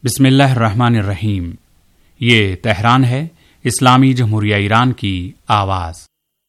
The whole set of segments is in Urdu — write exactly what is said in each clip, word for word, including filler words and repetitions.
बिस्मिल्लाहिर्रहमानिर्रहीम। ये तेहरान है, इस्लामी जमहूरिया ईरान की आवाज़।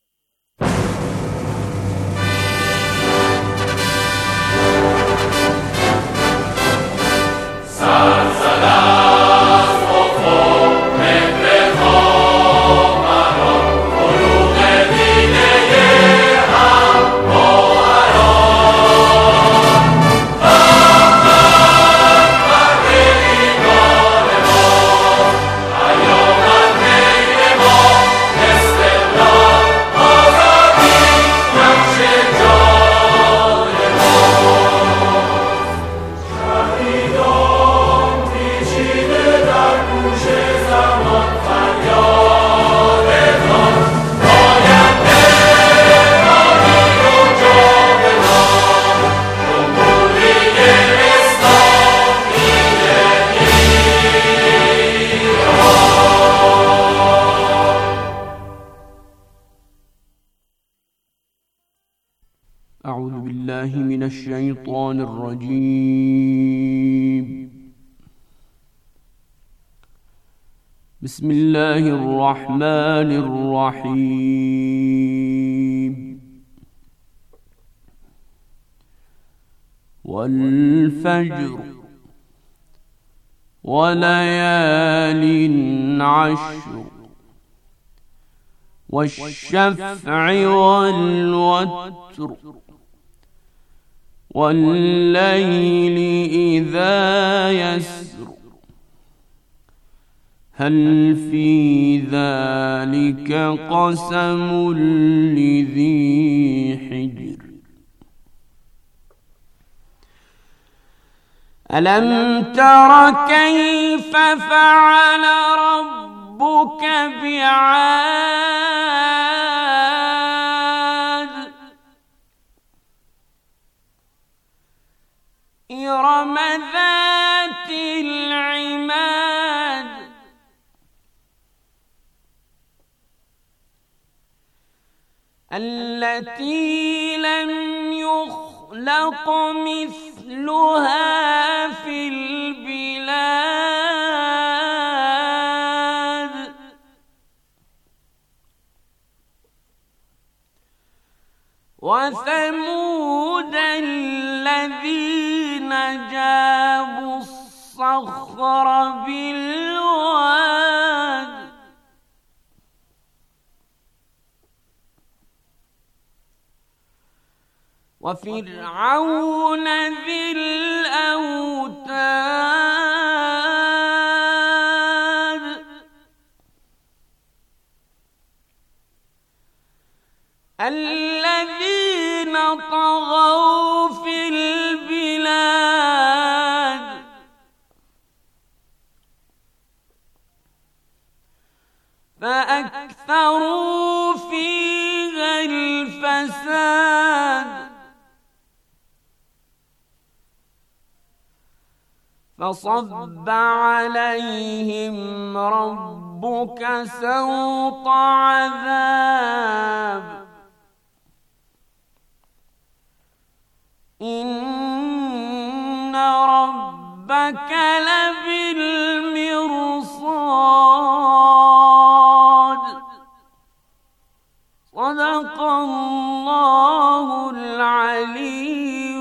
أعوذ بالله من الشيطان الرجيم. بسم الله الرحمن الرحيم. والفجر وليال عشر والشفع والوتر والليل إذا يسر هل في ذلك قسم لذي حجر ألم تر كيف فعل ربك بعاد إرم ذات العماد التي لم يخلق مثلها في البلاد وثمود الذين جابوا الصخر بالواد وفرعون ذي الأوتاد الذين طغوا في البلاد فأكثروا فيها الفساد فصب عليهم ربك سوط عذاب إن ربك لبالمرصاد صدق الله العلي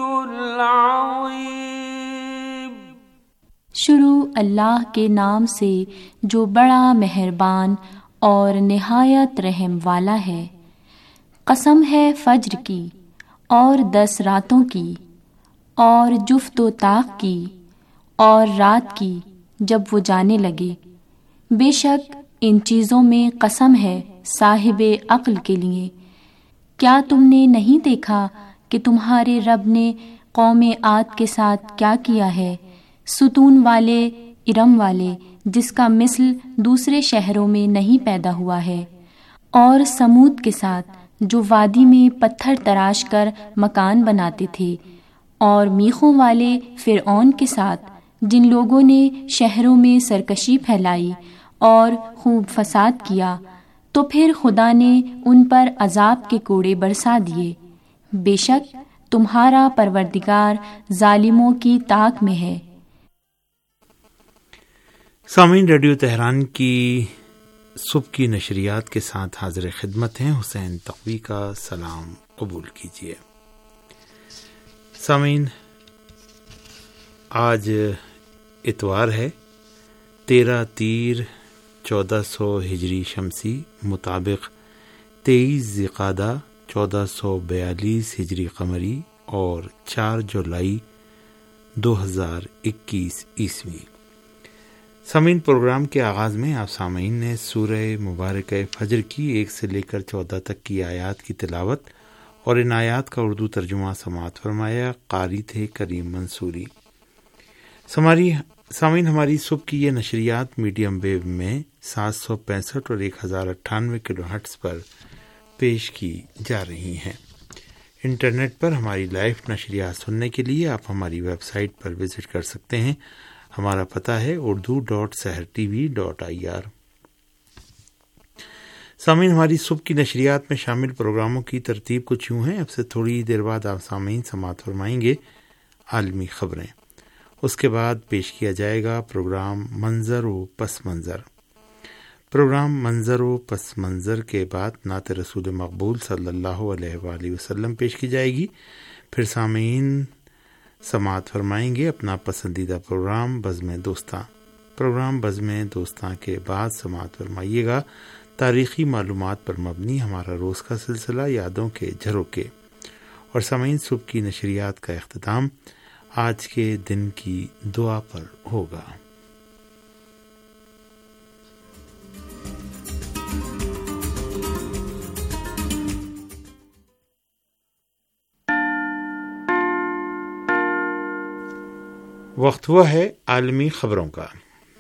العظيم। शुरू अल्लाह के नाम से जो बड़ा मेहरबान और निहायत रहम वाला है। कसम है फज्र की और दस रातों की और जुफ्त व ताक़ की और रात की जब वो जाने लगे। बेशक इन चीज़ों में कसम है साहिबे अक्ल के लिए। क्या तुमने नहीं देखा कि तुम्हारे रब ने कौमे आद के साथ क्या किया है, सुतून वाले इरम वाले जिसका मिसल दूसरे शहरों में नहीं पैदा हुआ है, और समूद के साथ जो वादी में पत्थर तराश कर मकान बनाते थे, और मीखों वाले फिरऔन के साथ जिन लोगों ने शहरों में सरकशी फैलाई और खूब फसाद किया, तो फिर खुदा ने उन पर अजाब के कोड़े बरसा दिए। बेशक तुम्हारा परवरदिगार जालिमों की ताक में है। سامعین، ریڈیو تہران کی صبح کی نشریات کے ساتھ حاضر خدمت ہیں حسین تقوی کا سلام قبول کیجیے۔ سامعین، آج اتوار ہے، تیرہ تیر چودہ سو ہجری شمسی مطابق تیئیس ذی-القعدہ چودہ سو بیالیس ہجری قمری اور چار جولائی دو ہزار اکیس عیسوی۔ سامعین، پروگرام کے آغاز میں آپ سامعین نے سورہ مبارکہ فجر کی ایک سے لے کر چودہ تک کی آیات کی تلاوت اور ان آیات کا اردو ترجمہ سماعت فرمایا۔ قاری تھے کریم منصوری۔ سامعین، ہماری صبح کی یہ نشریات میڈیم ویو میں سات سو پینسٹھ اور ایک ہزار اٹھانوے کلو ہرٹز پر پیش کی جا رہی ہیں۔ انٹرنیٹ پر ہماری لائیو نشریات سننے کے لیے آپ ہماری ویب سائٹ پر وزٹ کر سکتے ہیں۔ ہمارا پتہ ہے Urdu dot Sahar T V dot I R. سامعین، ہماری صبح کی نشریات میں شامل پروگراموں کی ترتیب کچھ یوں ہے۔ اب سے تھوڑی دیر بعد آپ سامعین سماعت فرمائیں گے عالمی خبریں۔ اس کے بعد پیش کیا جائے گا پروگرام منظر و پس منظر۔ پروگرام منظر و پس منظر کے بعد نعت رسول مقبول صلی اللہ علیہ وآلہ وسلم پیش کی جائے گی۔ پھر سامعین سماعت فرمائیں گے اپنا پسندیدہ پروگرام بزم دوستاں۔ پروگرام بزم دوستاں کے بعد سماعت فرمائیے گا تاریخی معلومات پر مبنی ہمارا روز کا سلسلہ یادوں کے جھروکے۔ اور سامعین، صبح کی نشریات کا اختتام آج کے دن کی دعا پر ہوگا۔ وقت ہوا ہے عالمی خبروں کا۔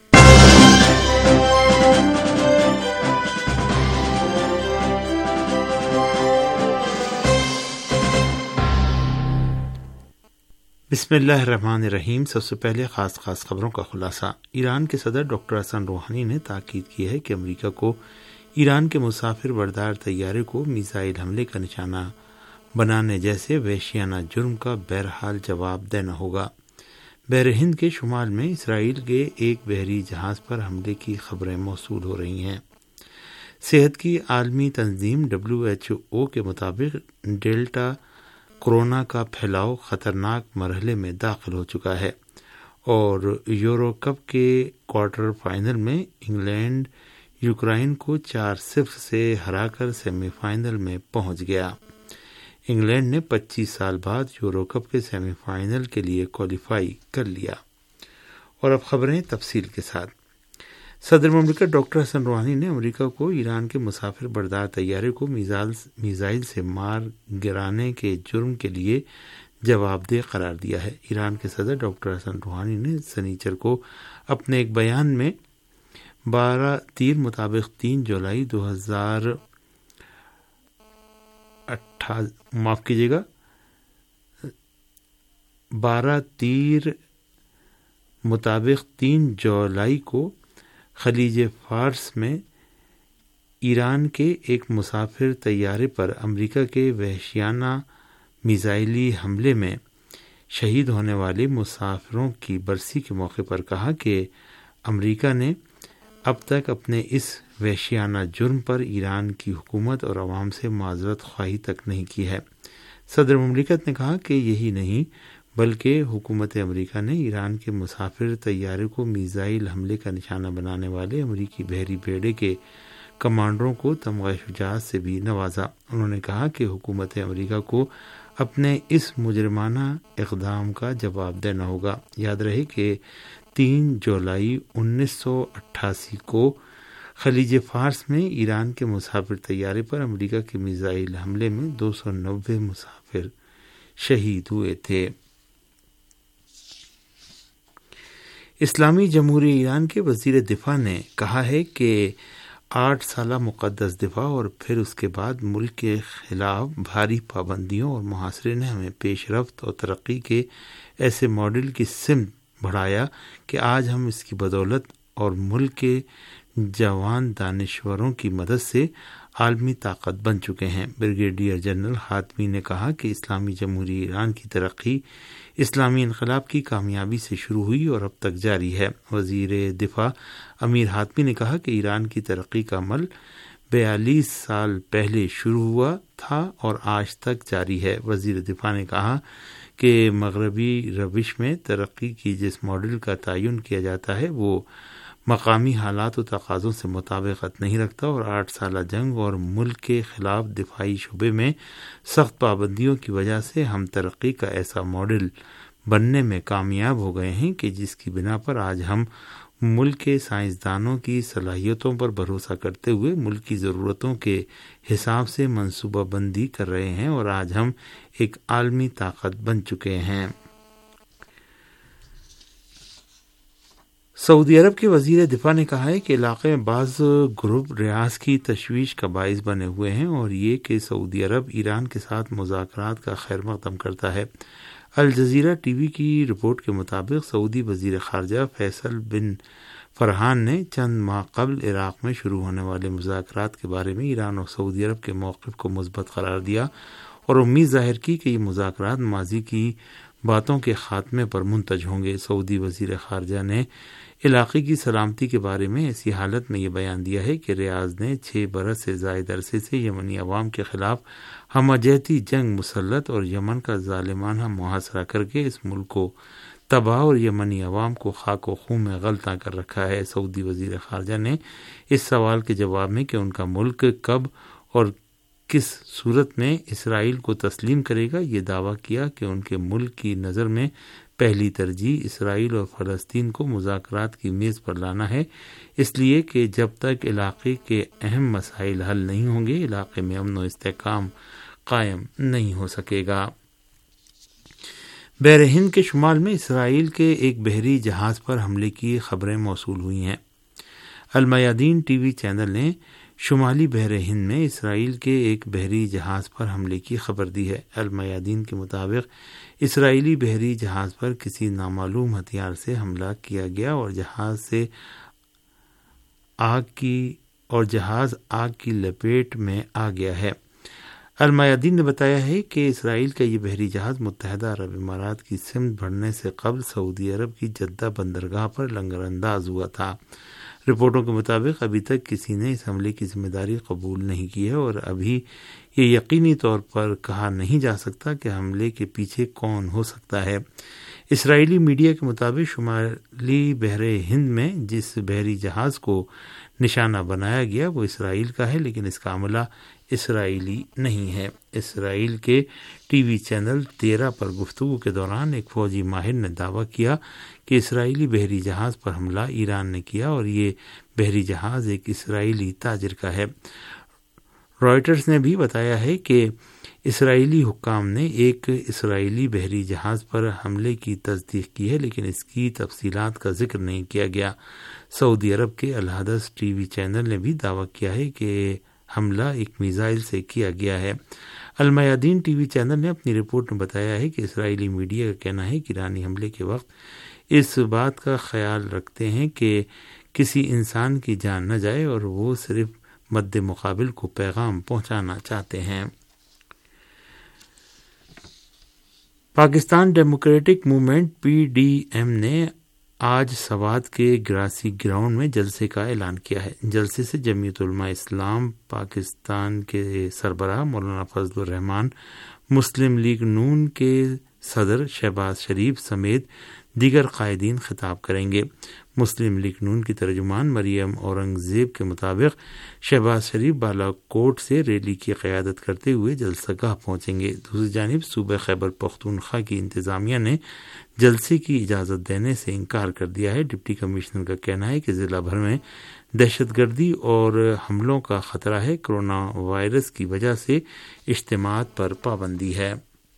بسم اللہ الرحمن الرحیم۔ سب سے پہلے خاص خاص خبروں کا خلاصہ۔ ایران کے صدر ڈاکٹر حسن روحانی نے تاکید کی ہے کہ امریکہ کو ایران کے مسافر بردار طیارے کو میزائل حملے کا نشانہ بنانے جیسے وحشیانہ جرم کا بہرحال جواب دینا ہوگا۔ بحر ہند کے شمال میں اسرائیل کے ایک بحری جہاز پر حملے کی خبریں موصول ہو رہی ہیں۔ صحت کی عالمی تنظیم ڈبلیو ایچ او کے مطابق ڈیلٹا کورونا کا پھیلاؤ خطرناک مرحلے میں داخل ہو چکا ہے اور یورو کپ کے کوارٹر فائنل میں انگلینڈ یوکرائن کو چار صفر سے ہرا کر سیمی فائنل میں پہنچ گیا۔ انگلینڈ نے پچیس سال بعد یورو کپ کے سیمی فائنل کے لیے کوالیفائی کر لیا۔ اور اب خبریں تفصیل کے ساتھ۔ صدر مملکت ڈاکٹر حسن روحانی نے امریکہ کو ایران کے مسافر بردار طیارے کو میزائل سے مار گرانے کے جرم کے لیے جواب دہ قرار دیا ہے۔ ایران کے صدر ڈاکٹر حسن روحانی نے سنیچر کو اپنے ایک بیان میں بارہ تیر مطابق تین جولائی دو ہزار معاف کیجیے گا بارہ تیر مطابق تین جولائی کو خلیج فارس میں ایران کے ایک مسافر طیارے پر امریکہ کے وحشیانہ میزائلی حملے میں شہید ہونے والے مسافروں کی برسی کے موقع پر کہا کہ امریکہ نے اب تک اپنے اس وحشیانہ جرم پر ایران کی حکومت اور عوام سے معذرت خواہی تک نہیں کی ہے۔ صدر مملکت نے کہا کہ یہی نہیں بلکہ حکومت امریکہ نے ایران کے مسافر طیارے کو میزائل حملے کا نشانہ بنانے والے امریکی بحری بیڑے کے کمانڈروں کو تمغہ شجاعت سے بھی نوازا۔ انہوں نے کہا کہ حکومت امریکہ کو اپنے اس مجرمانہ اقدام کا جواب دینا ہوگا۔ یاد رہے کہ تین جولائی انیس سو اٹھاسی کو خلیج فارس میں ایران کے مسافر طیارے پر امریکہ کے میزائل حملے میں دو سو نوے مسافر شہید ہوئے تھے۔ اسلامی جمہوریہ ایران کے وزیر دفاع نے کہا ہے کہ آٹھ سالہ مقدس دفاع اور پھر اس کے بعد ملک کے خلاف بھاری پابندیوں اور محاصرے نے ہمیں پیش رفت اور ترقی کے ایسے ماڈل کی سمت بڑھایا کہ آج ہم اس کی بدولت اور ملک کے جوان دانشوروں کی مدد سے عالمی طاقت بن چکے ہیں۔ بریگیڈیئر جنرل خاتمی نے کہا کہ اسلامی جمہوریہ ایران کی ترقی اسلامی انقلاب کی کامیابی سے شروع ہوئی اور اب تک جاری ہے۔ وزیر دفاع امیر حاتمی نے کہا کہ ایران کی ترقی کا عمل بیالیس سال پہلے شروع ہوا تھا اور آج تک جاری ہے۔ وزیر دفاع نے کہا کہ مغربی روش میں ترقی کی جس ماڈل کا تعین کیا جاتا ہے وہ مقامی حالات و تقاضوں سے مطابقت نہیں رکھتا اور آٹھ سالہ جنگ اور ملک کے خلاف دفاعی شعبے میں سخت پابندیوں کی وجہ سے ہم ترقی کا ایسا ماڈل بننے میں کامیاب ہو گئے ہیں کہ جس کی بنا پر آج ہم ملک کے سائنسدانوں کی صلاحیتوں پر بھروسہ کرتے ہوئے ملک کی ضرورتوں کے حساب سے منصوبہ بندی کر رہے ہیں اور آج ہم ایک عالمی طاقت بن چکے ہیں۔ سعودی عرب کے وزیر دفاع نے کہا ہے کہ علاقے میں بعض گروپ ریاض کی تشویش کا باعث بنے ہوئے ہیں اور یہ کہ سعودی عرب ایران کے ساتھ مذاکرات کا خیر مقدم کرتا ہے۔ الجزیرہ ٹی وی کی رپورٹ کے مطابق سعودی وزیر خارجہ فیصل بن فرحان نے چند ماہ قبل عراق میں شروع ہونے والے مذاکرات کے بارے میں ایران اور سعودی عرب کے موقف کو مثبت قرار دیا اور امید ظاہر کی کہ یہ مذاکرات ماضی کی باتوں کے خاتمے پر منتج ہوں گے۔ سعودی وزیر خارجہ نے علاقے کی سلامتی کے بارے میں ایسی حالت میں یہ بیان دیا ہے کہ ریاض نے چھ برس سے زائد عرصے سے یمنی عوام کے خلاف ہمہ جہتی جنگ مسلط اور یمن کا ظالمانہ محاصرہ کر کے اس ملک کو تباہ اور یمنی عوام کو خاک و خون میں غلطہ کر رکھا ہے۔ سعودی وزیر خارجہ نے اس سوال کے جواب میں کہ ان کا ملک کب اور کس صورت میں اسرائیل کو تسلیم کرے گا یہ دعویٰ کیا کہ ان کے ملک کی نظر میں پہلی ترجیح اسرائیل اور فلسطین کو مذاکرات کی میز پر لانا ہے، اس لیے کہ جب تک علاقے کے اہم مسائل حل نہیں ہوں گے علاقے میں امن و استحکام قائم نہیں ہو سکے گا۔ بحر ہند کے شمال میں اسرائیل کے ایک بحری جہاز پر حملے کی خبریں موصول ہوئی ہیں۔ المیادین ٹی وی چینل نے شمالی بحر ہند میں اسرائیل کے ایک بحری جہاز پر حملے کی خبر دی ہے۔ المیادین کے مطابق اسرائیلی بحری جہاز پر کسی نامعلوم ہتھیار سے حملہ کیا گیا اور جہاز سے آگ کی اور جہاز آگ کی لپیٹ میں آ گیا ہے۔ المیادین نے بتایا ہے کہ اسرائیل کا یہ بحری جہاز متحدہ عرب امارات کی سمت بڑھنے سے قبل سعودی عرب کی جدہ بندرگاہ پر لنگر انداز ہوا تھا۔ رپورٹوں کے مطابق ابھی تک کسی نے اس حملے کی ذمہ داری قبول نہیں کی ہے اور ابھی یہ یقینی طور پر کہا نہیں جا سکتا کہ حملے کے پیچھے کون ہو سکتا ہے۔ اسرائیلی میڈیا کے مطابق شمالی بحر ہند میں جس بحری جہاز کو نشانہ بنایا گیا وہ اسرائیل کا ہے لیکن اس کا عملہ اسرائیلی نہیں ہے۔ اسرائیل کے ٹی وی چینل تیرہ پر گفتگو کے دوران ایک فوجی ماہر نے دعویٰ کیا کہ اسرائیلی بحری جہاز پر حملہ ایران نے کیا اور یہ بحری جہاز ایک اسرائیلی تاجر کا ہے۔ رائٹرز نے بھی بتایا ہے کہ اسرائیلی حکام نے ایک اسرائیلی بحری جہاز پر حملے کی تصدیق کی ہے لیکن اس کی تفصیلات کا ذکر نہیں کیا گیا۔ سعودی عرب کے الحدث ٹی وی چینل نے بھی دعویٰ کیا ہے کہ حملہ ایک میزائل سے کیا گیا ہے۔ المیادین ٹی وی چینل نے اپنی رپورٹ میں بتایا ہے کہ اسرائیلی میڈیا کا کہنا ہے کہ ایرانی حملے کے وقت اس بات کا خیال رکھتے ہیں کہ کسی انسان کی جان نہ جائے اور وہ صرف مد مقابل کو پیغام پہنچانا چاہتے ہیں۔ Pakistan Democratic Movement P D M نے آج سوات کے گراسی گراؤنڈ میں جلسے کا اعلان کیا ہے۔ جلسے سے جمعیت علماء اسلام پاکستان کے سربراہ مولانا فضل الرحمان، مسلم لیگ نون کے صدر شہباز شریف سمیت دیگر قائدین خطاب کریں گے۔ مسلم لیگ نون کی ترجمان مریم اورنگزیب کے مطابق شہباز شریف بالا کوٹ سے ریلی کی قیادت کرتے ہوئے جلسہ گاہ پہنچیں گے۔ دوسری جانب صوبہ خیبر پختونخوا کی انتظامیہ نے جلسے کی اجازت دینے سے انکار کر دیا ہے۔ ڈپٹی کمشنر کا کہنا ہے کہ ضلع بھر میں دہشت گردی اور حملوں کا خطرہ ہے، کرونا وائرس کی وجہ سے اجتماعات پر پابندی ہے۔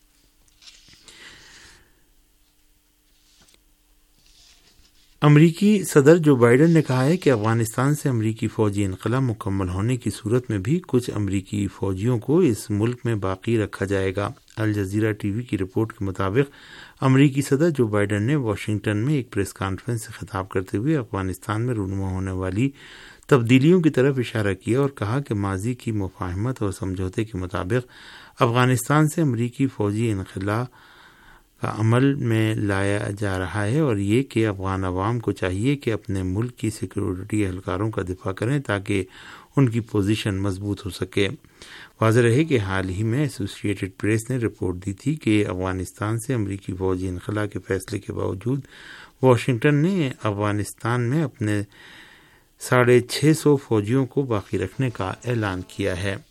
امریکی صدر جو بائیڈن نے کہا ہے کہ افغانستان سے امریکی فوجی انخلا مکمل ہونے کی صورت میں بھی کچھ امریکی فوجیوں کو اس ملک میں باقی رکھا جائے گا۔ الجزیرہ ٹی وی کی رپورٹ کے مطابق امریکی صدر جو بائیڈن نے واشنگٹن میں ایک پریس کانفرنس سے خطاب کرتے ہوئے افغانستان میں رونما ہونے والی تبدیلیوں کی طرف اشارہ کیا اور کہا کہ ماضی کی مفاہمت اور سمجھوتے کے مطابق افغانستان سے امریکی فوجی انخلا کا عمل میں لایا جا رہا ہے اور یہ کہ افغان عوام کو چاہیے کہ اپنے ملک کی سیکیورٹی اہلکاروں کا دفاع کریں تاکہ ان کی پوزیشن مضبوط ہو سکے۔ واضح رہے کہ حال ہی میں ایسوسی ایٹڈ پریس نے رپورٹ دی تھی کہ افغانستان سے امریکی فوجی انخلا کے فیصلے کے باوجود واشنگٹن نے افغانستان میں اپنے ساڑھے چھ سو فوجیوں کو باقی رکھنے کا اعلان کیا ہے۔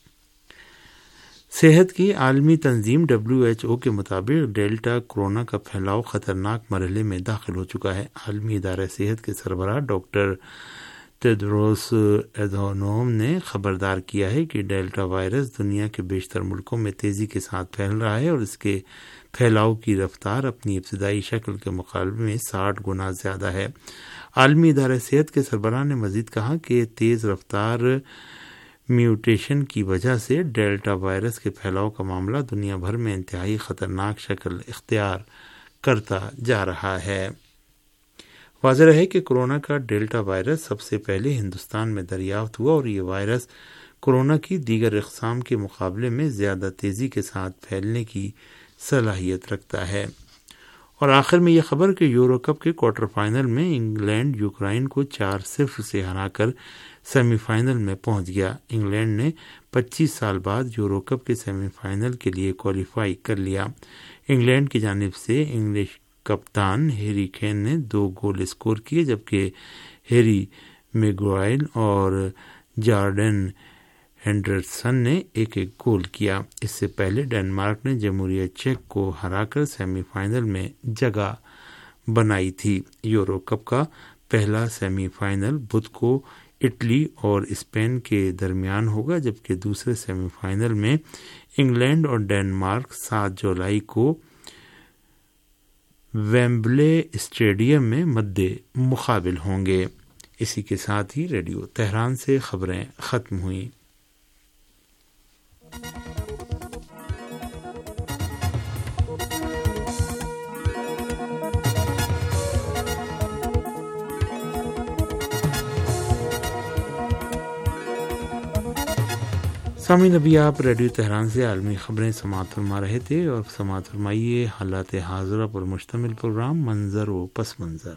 صحت کی عالمی تنظیم ڈبلیو ایچ او کے مطابق ڈیلٹا کورونا کا پھیلاؤ خطرناک مرحلے میں داخل ہو چکا ہے۔ عالمی ادارہ صحت کے سربراہ ڈاکٹر ٹیڈروس ایدھانوم نے خبردار کیا ہے کہ ڈیلٹا وائرس دنیا کے بیشتر ملکوں میں تیزی کے ساتھ پھیل رہا ہے اور اس کے پھیلاؤ کی رفتار اپنی ابتدائی شکل کے مقابلے میں ساٹھ گنا زیادہ ہے۔ عالمی ادارہ صحت کے سربراہ نے مزید کہا کہ تیز رفتار میوٹیشن کی وجہ سے ڈیلٹا وائرس کے پھیلاؤ کا معاملہ دنیا بھر میں انتہائی خطرناک شکل اختیار کرتا جا رہا ہے۔ واضح رہے کہ کورونا کا ڈیلٹا وائرس سب سے پہلے ہندوستان میں دریافت ہوا اور یہ وائرس کورونا کی دیگر اقسام کے مقابلے میں زیادہ تیزی کے ساتھ پھیلنے کی صلاحیت رکھتا ہے۔ اور آخر میں یہ خبر کہ یورو کپ کے کوارٹر فائنل میں انگلینڈ یوکرائن کو چار صفر سے ہرا کر سیمی فائنل میں پہنچ گیا۔ انگلینڈ نے پچیس سال بعد یورو کپ کے سیمی فائنل کے لیے کوالیفائی کر لیا۔ انگلینڈ کی جانب سے انگلش کپتان ہیری کین نے دو گول اسکور کیے جبکہ ہیری میگوائل اور جارڈن ہینڈرسن نے ایک ایک گول کیا۔ اس سے پہلے ڈنمارک نے جمہوریہ چیک کو ہرا کر سیمی فائنل میں جگہ بنائی تھی۔ یورو کپ کا پہلا سیمی فائنل بدھ کو اٹلی اور اسپین کے درمیان ہوگا جبکہ دوسرے سیمی فائنل میں انگلینڈ اور ڈنمارک سات جولائی کو ویمبلے اسٹیڈیم میں مد مقابل ہوں گے۔ اسی کے ساتھ ہی ریڈیو تہران سے خبریں ختم ہوئیں۔ سامعین، ابھی آپ ریڈیو تہران سے عالمی خبریں سماعت فرما رہے تھے اور سماعت فرمائیے حالات حاضرہ پر مشتمل پروگرام منظر و پس منظر۔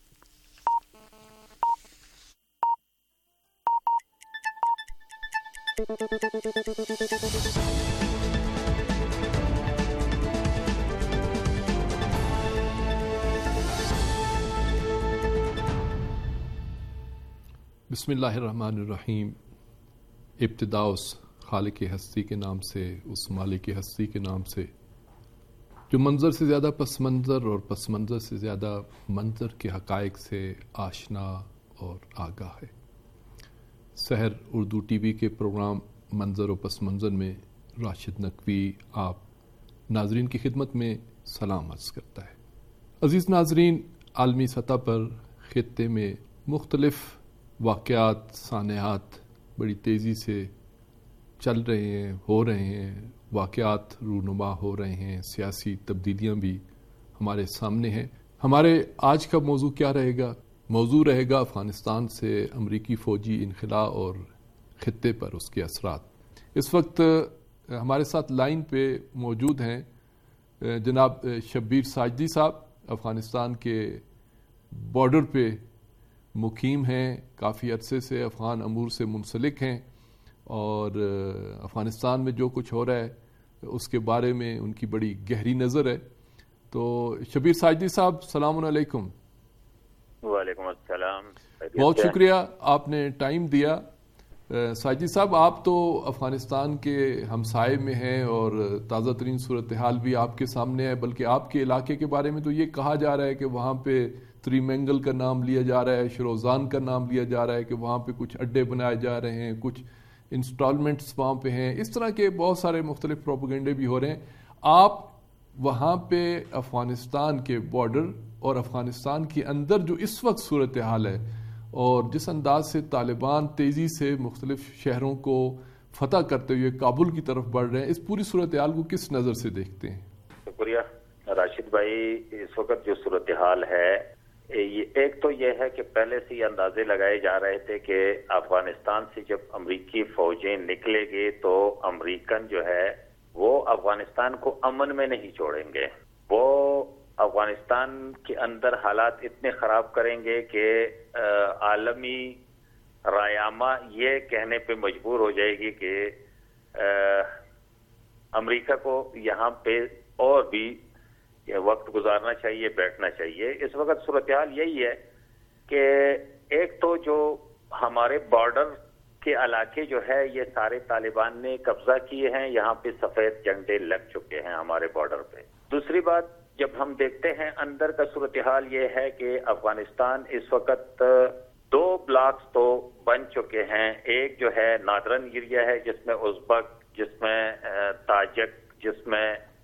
بسم اللہ الرحمن الرحیم۔ ابتدا اس خالق ہستی کے نام سے، اس مالک ہستی کے نام سے جو منظر سے زیادہ پس منظر اور پس منظر سے زیادہ منظر کے حقائق سے آشنا اور آگاہ ہے۔ سحر اردو ٹی وی کے پروگرام منظر و پس منظر میں راشد نقوی آپ ناظرین کی خدمت میں سلام عرض کرتا ہے۔ عزیز ناظرین، عالمی سطح پر خطے میں مختلف واقعات، سانحات بڑی تیزی سے چل رہے ہیں، ہو رہے ہیں، واقعات رونما ہو رہے ہیں، سیاسی تبدیلیاں بھی ہمارے سامنے ہیں۔ ہمارے آج کا موضوع کیا رہے گا؟ موضوع رہے گا افغانستان سے امریکی فوجی انخلا اور خطے پر اس کے اثرات۔ اس وقت ہمارے ساتھ لائن پہ موجود ہیں جناب شبیر ساجدی صاحب، افغانستان کے بارڈر پہ مقیم ہیں، کافی عرصے سے افغان امور سے منسلک ہیں اور افغانستان میں جو کچھ ہو رہا ہے اس کے بارے میں ان کی بڑی گہری نظر ہے۔ تو شبیر ساجدی صاحب، السلام علیکم۔ وعلیکم السلام۔ بہت شکریہ آپ نے ٹائم دیا۔ ساجدی صاحب، آپ تو افغانستان کے ہمسائے میں ہیں اور تازہ ترین صورتحال بھی آپ کے سامنے ہے، بلکہ آپ کے علاقے کے بارے میں تو یہ کہا جا رہا ہے کہ وہاں پہ تریمینگل کا نام لیا جا رہا ہے، شروزان کا نام لیا جا رہا ہے کہ وہاں پہ کچھ اڈے بنائے جا رہے ہیں، کچھ انسٹالمنٹس وہاں پہ ہیں، اس طرح کے بہت سارے مختلف پروپیگنڈے بھی ہو رہے ہیں۔ آپ وہاں پہ افغانستان کے بارڈر اور افغانستان کے اندر جو اس وقت صورتحال ہے اور جس انداز سے طالبان تیزی سے مختلف شہروں کو فتح کرتے ہوئے کابل کی طرف بڑھ رہے ہیں، اس پوری صورتحال کو کس نظر سے دیکھتے ہیں؟ شکریہ راشد بھائی۔ اس وقت جو صورتحال ہے ایک تو یہ ہے کہ پہلے سے یہ اندازے لگائے جا رہے تھے کہ افغانستان سے جب امریکی فوجیں نکلے گی تو امریکن جو ہے وہ افغانستان کو امن میں نہیں چھوڑیں گے، وہ افغانستان کے اندر حالات اتنے خراب کریں گے کہ عالمی رایامہ یہ کہنے پہ مجبور ہو جائے گی کہ امریکہ کو یہاں پہ اور بھی وقت گزارنا چاہیے، بیٹھنا چاہیے۔ اس وقت صورتحال یہی ہے کہ ایک تو جو ہمارے بارڈر کے علاقے جو ہے یہ سارے طالبان نے قبضہ کیے ہیں، یہاں پہ سفید جھنڈے لگ چکے ہیں ہمارے بارڈر پہ۔ دوسری بات جب ہم دیکھتے ہیں اندر کا صورتحال یہ ہے کہ افغانستان اس وقت دو بلاکس تو بن چکے ہیں، ایک جو ہے نادرن ایریا ہے جس میں ازبک، جس میں تاجک، جس میں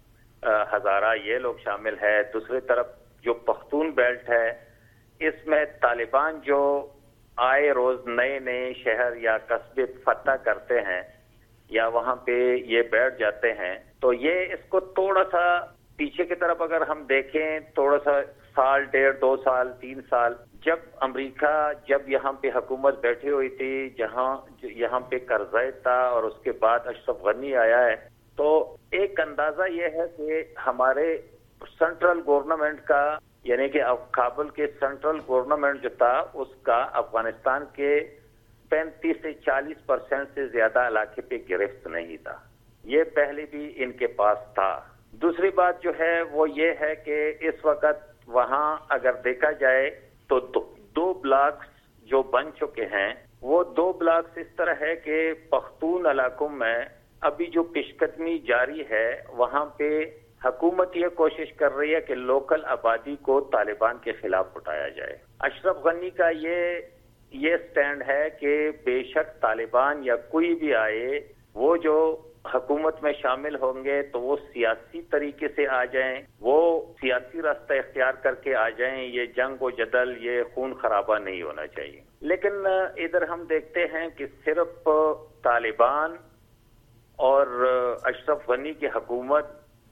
ہزارہ یہ لوگ شامل ہے، دوسری طرف جو پختون بیلٹ ہے اس میں طالبان جو آئے روز نئے نئے شہر یا قصبے فتح کرتے ہیں یا وہاں پہ یہ بیٹھ جاتے ہیں، تو یہ اس کو تھوڑا سا پیچھے کی طرف اگر ہم دیکھیں تھوڑا سا سال ڈیڑھ دو سال تین سال جب امریکہ جب یہاں پہ حکومت بیٹھی ہوئی تھی، جہاں یہاں پہ کرزئی تھا اور اس کے بعد اشرف غنی آیا ہے، تو ایک اندازہ یہ ہے کہ ہمارے سینٹرل گورنمنٹ کا یعنی کہ کابل کے سینٹرل گورنمنٹ جو تھا اس کا افغانستان کے پینتیس سے چالیس پرسنٹ سے زیادہ علاقے پہ گرفت نہیں تھا، یہ پہلے بھی ان کے پاس تھا۔ دوسری بات جو ہے وہ یہ ہے کہ اس وقت وہاں اگر دیکھا جائے تو دو, دو بلاکس جو بن چکے ہیں، وہ دو بلاکس اس طرح ہے کہ پختون علاقوں میں ابھی جو پیش قدمی جاری ہے وہاں پہ حکومت یہ کوشش کر رہی ہے کہ لوکل آبادی کو طالبان کے خلاف اٹھایا جائے۔ اشرف غنی کا یہ یہ سٹینڈ ہے کہ بے شک طالبان یا کوئی بھی آئے وہ جو حکومت میں شامل ہوں گے تو وہ سیاسی طریقے سے آ جائیں، وہ سیاسی راستہ اختیار کر کے آ جائیں، یہ جنگ و جدل یہ خون خرابہ نہیں ہونا چاہیے۔ لیکن ادھر ہم دیکھتے ہیں کہ صرف طالبان اور اشرف غنی کی حکومت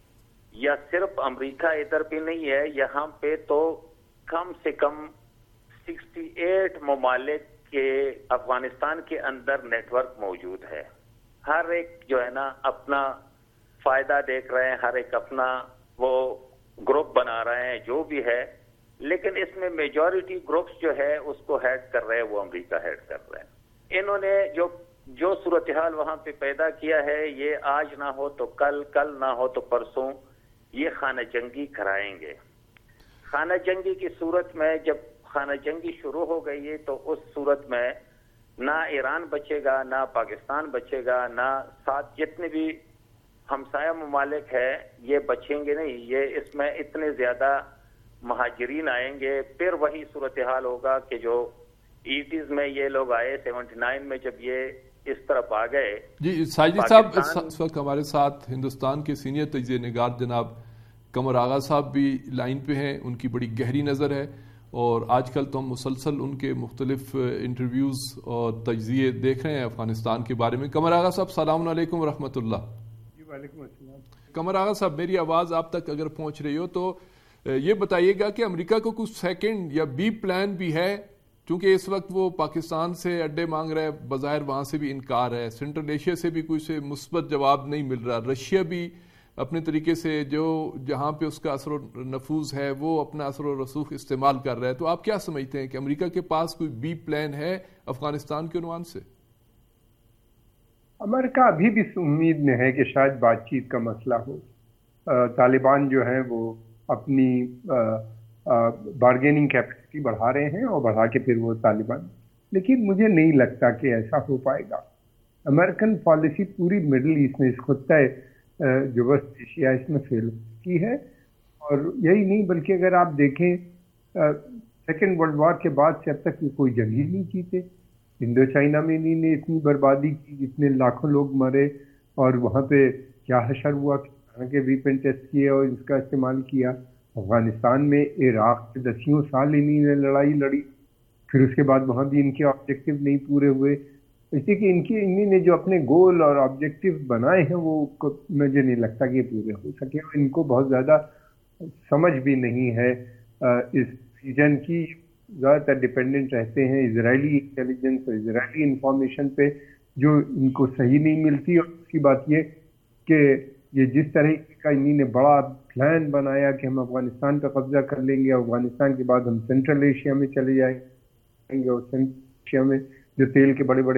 یا صرف امریکہ ادھر بھی نہیں ہے، یہاں پہ تو کم سے کم سکسٹی ایٹ ممالک کے افغانستان کے اندر نیٹ ورک موجود ہے، ہر ایک جو ہے نا اپنا فائدہ دیکھ رہے ہیں، ہر ایک اپنا وہ گروپ بنا رہے ہیں جو بھی ہے، لیکن اس میں میجورٹی گروپس جو ہے اس کو ہیڈ کر رہے ہیں وہ امریکہ ہیڈ کر رہے ہیں۔ انہوں نے جو جو صورتحال وہاں پہ پیدا کیا ہے یہ آج نہ ہو تو کل، کل نہ ہو تو پرسوں یہ خانہ جنگی کرائیں گے۔ خانہ جنگی کی صورت میں جب خانہ جنگی شروع ہو گئی ہے تو اس صورت میں نہ ایران بچے گا، نہ پاکستان بچے گا، نہ ساتھ جتنے بھی ہمسایہ ممالک ہیں یہ بچیں گے نہیں، یہ اس میں اتنے زیادہ مہاجرین آئیں گے، پھر وہی صورتحال ہوگا کہ جو ایٹیز میں یہ لوگ آئے، سیونٹی نائن میں جب یہ اس طرف آ گئے۔ جی ساجد صاحب اس وقت ہمارے ساتھ ہندوستان کے سینئر تجزیہ نگار جناب قمر آغا صاحب بھی لائن پہ ہیں، ان کی بڑی گہری نظر ہے اور آج کل تو ہم مسلسل ان کے مختلف انٹرویوز اور تجزیے دیکھ رہے ہیں افغانستان کے بارے میں۔ قمر آغا صاحب السلام علیکم ورحمۃ اللہ۔ جی وعلیکم السلام۔ قمر آغا صاحب میری آواز آپ تک اگر پہنچ رہی ہو تو یہ بتائیے گا کہ امریکہ کو کچھ سیکنڈ یا بی پلان بھی ہے، چونکہ اس وقت وہ پاکستان سے اڈے مانگ رہے، بظاہر وہاں سے بھی انکار ہے، سینٹرل ایشیا سے بھی کچھ مثبت جواب نہیں مل رہا، رشیا بھی اپنے طریقے سے جو جہاں پہ اس کا اثر و نفوذ ہے وہ اپنا اثر و رسوخ استعمال کر رہا ہے، تو آپ کیا سمجھتے ہیں کہ امریکہ کے پاس کوئی بی پلان ہے افغانستان کے عنوان سے؟ امریکہ ابھی بھی امید میں ہے کہ شاید بات چیت کا مسئلہ ہو، طالبان جو ہیں وہ اپنی بارگیننگ کیپیسٹی بڑھا رہے ہیں اور بڑھا کے پھر وہ طالبان، لیکن مجھے نہیں لگتا کہ ایسا ہو پائے گا۔ امریکن پالیسی پوری مڈل ایسٹ میں اس خطہ جو وسط ایشیا اس میں فیل کی ہے، اور یہی نہیں بلکہ اگر آپ دیکھیں سیکنڈ ورلڈ وار کے بعد سے اب تک یہ کوئی جنگ ہی نہیں جیتے، انڈو چائنا میں انہوں نے اتنی بربادی کی، اتنے لاکھوں لوگ مرے، اور وہاں پہ کیا حشر ہوا کہ ویپن ٹیسٹ کیے اور اس کا استعمال کیا۔ افغانستان میں عراق سے دسیوں سال انہوں نے لڑائی لڑی، پھر اس کے بعد وہاں بھی ان کے آبجیکٹیو نہیں پورے ہوئے، اس لیے کہ ان کی انہوں نے جو اپنے گول اور آبجیکٹیو بنائے ہیں وہ مجھے نہیں لگتا کہ یہ پورے ہو سکے، اور ان کو بہت زیادہ سمجھ بھی نہیں ہے اس ریجن کی زیادہ تر ڈپینڈنٹ رہتے ہیں اسرائیلی انٹیلیجنس اور اسرائیلی انفارمیشن پہ جو ان کو صحیح نہیں ملتی. اور دوسری بات یہ کہ یہ جس طرح کا انہوں نے بڑا پلان بنایا کہ ہم افغانستان پہ قبضہ کر لیں گے، افغانستان کے بعد ہم سینٹرل ایشیا میں چلے جائیں گے، اور سینٹرل ایشیا میں جو تیل کے بڑے بڑے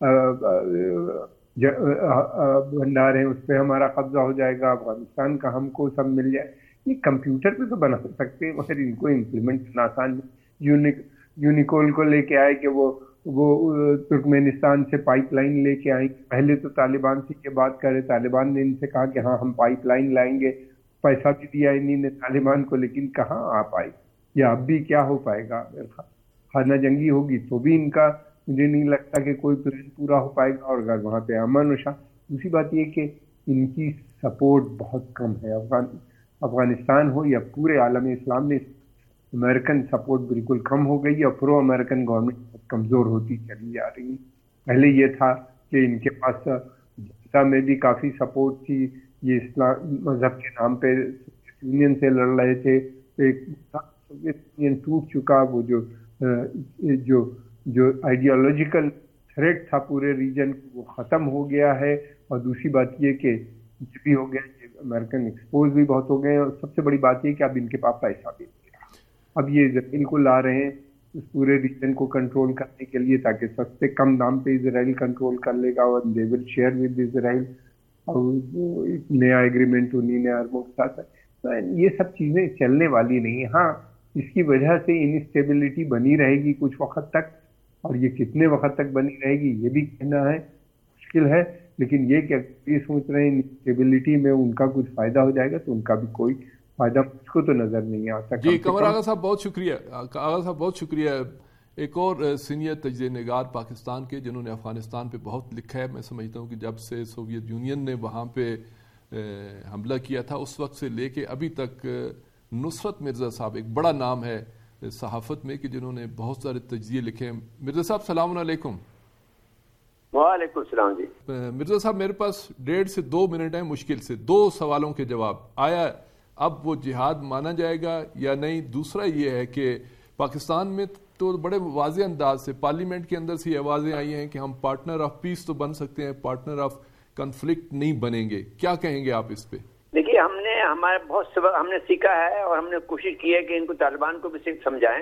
بھنڈار ہیں اس پہ ہمارا قبضہ ہو جائے گا، افغانستان کا ہم کو سب مل جائے. یہ کمپیوٹر پہ تو بنا سکتے ہیں مگر ان کو امپلیمنٹ کرنا آسان. یونیکول کو لے کے آئے کہ وہ وہ ترکمانستان سے پائپ لائن لے کے آئیں. پہلے تو طالبان سے یہ بات کرے، طالبان نے ان سے کہا کہ ہاں ہم پائپ لائن لائیں گے، پیسہ بھی دیا انہوں نے طالبان کو، لیکن کہاں آ پائی. یا اب بھی کیا ہو پائے گا، خانہ جنگی ہوگی تو بھی ان کا مجھے نہیں لگتا کہ کوئی پلان پورا ہو پائے گا. اور اگر وہاں پہ امن و شان، دوسری بات یہ کہ ان کی سپورٹ بہت کم ہے. افغان افغانستان ہو یا پورے عالم اسلام میں امریکن سپورٹ بالکل کم ہو گئی اور پرو امریکن گورنمنٹ بہت کمزور ہوتی چلی جا رہی ہے. پہلے یہ تھا کہ ان کے پاس جنتا میں بھی کافی سپورٹ تھی، یہ اسلام مذہب کے نام پہ یونین سے لڑ رہے تھے. ایک سوویت یونین ٹوٹ چکا، وہ جو جو جو آئیڈیالوجیکل تھریٹ تھا پورے ریجن وہ ختم ہو گیا ہے. اور دوسری بات یہ کہ کچھ بھی ہو گیا، امریکن ایکسپوز بھی بہت ہو گئے ہیں. اور سب سے بڑی بات یہ کہ اب ان کے پاس پیسہ بھی نہیں رہا. اب یہ زمین کو لا رہے ہیں اس پورے ریجن کو کنٹرول کرنے کے لیے تاکہ سستے کم دام پہ اسرائیل کنٹرول کر لے گا اور دے ول شیئر ود اسرائیل. اور نیا ایگریمنٹ انہیں نے عربوں کے ساتھ. یہ سب چیزیں چلنے والی نہیں. ہاں اس کی وجہ سے انسٹیبلٹی بنی رہے گی کچھ وقت تک، اور یہ کتنے وقت تک بنی رہے گی یہ بھی کہنا ہے مشکل ہے. لیکن یہ کہ یہ سوچ رہے ہیں انسٹیبلٹی میں ان کا کچھ فائدہ ہو جائے گا تو ان کا بھی کوئی فائدہ مجھ کو تو نظر نہیں آتا. جی قمر آغا صاحب بہت شکریہ. آغا صاحب بہت شکریہ. ایک اور سینئر تجزیہ نگار پاکستان کے جنہوں نے افغانستان پہ بہت لکھا ہے. میں سمجھتا ہوں کہ جب سے سوویت یونین نے وہاں پہ حملہ کیا تھا اس وقت سے لے کے ابھی تک نصرت مرزا صاحب ایک بڑا نام ہے صحافت میں کہ جنہوں نے بہت سارے تجزیے لکھے ہیں. مرزا صاحب السلام علیکم. وعلیکم السلام. جی مرزا صاحب میرے پاس ڈیڑھ سے دو منٹ ہیں مشکل سے دو سوالوں کے جواب. آیا اب وہ جہاد مانا جائے گا یا نہیں؟ دوسرا یہ ہے کہ پاکستان میں تو بڑے واضح انداز سے پارلیمنٹ کے اندر سے یہ آوازیں آئی ہیں کہ ہم پارٹنر آف پیس تو بن سکتے ہیں، پارٹنر آف کنفلکٹ نہیں بنیں گے. کیا کہیں گے آپ اس پہ؟ دیکھیے ہم نے ہمارے بہت سبق ہم نے سیکھا ہے اور ہم نے کوشش کی ہے کہ ان کو طالبان کو بھی صرف سمجھائیں،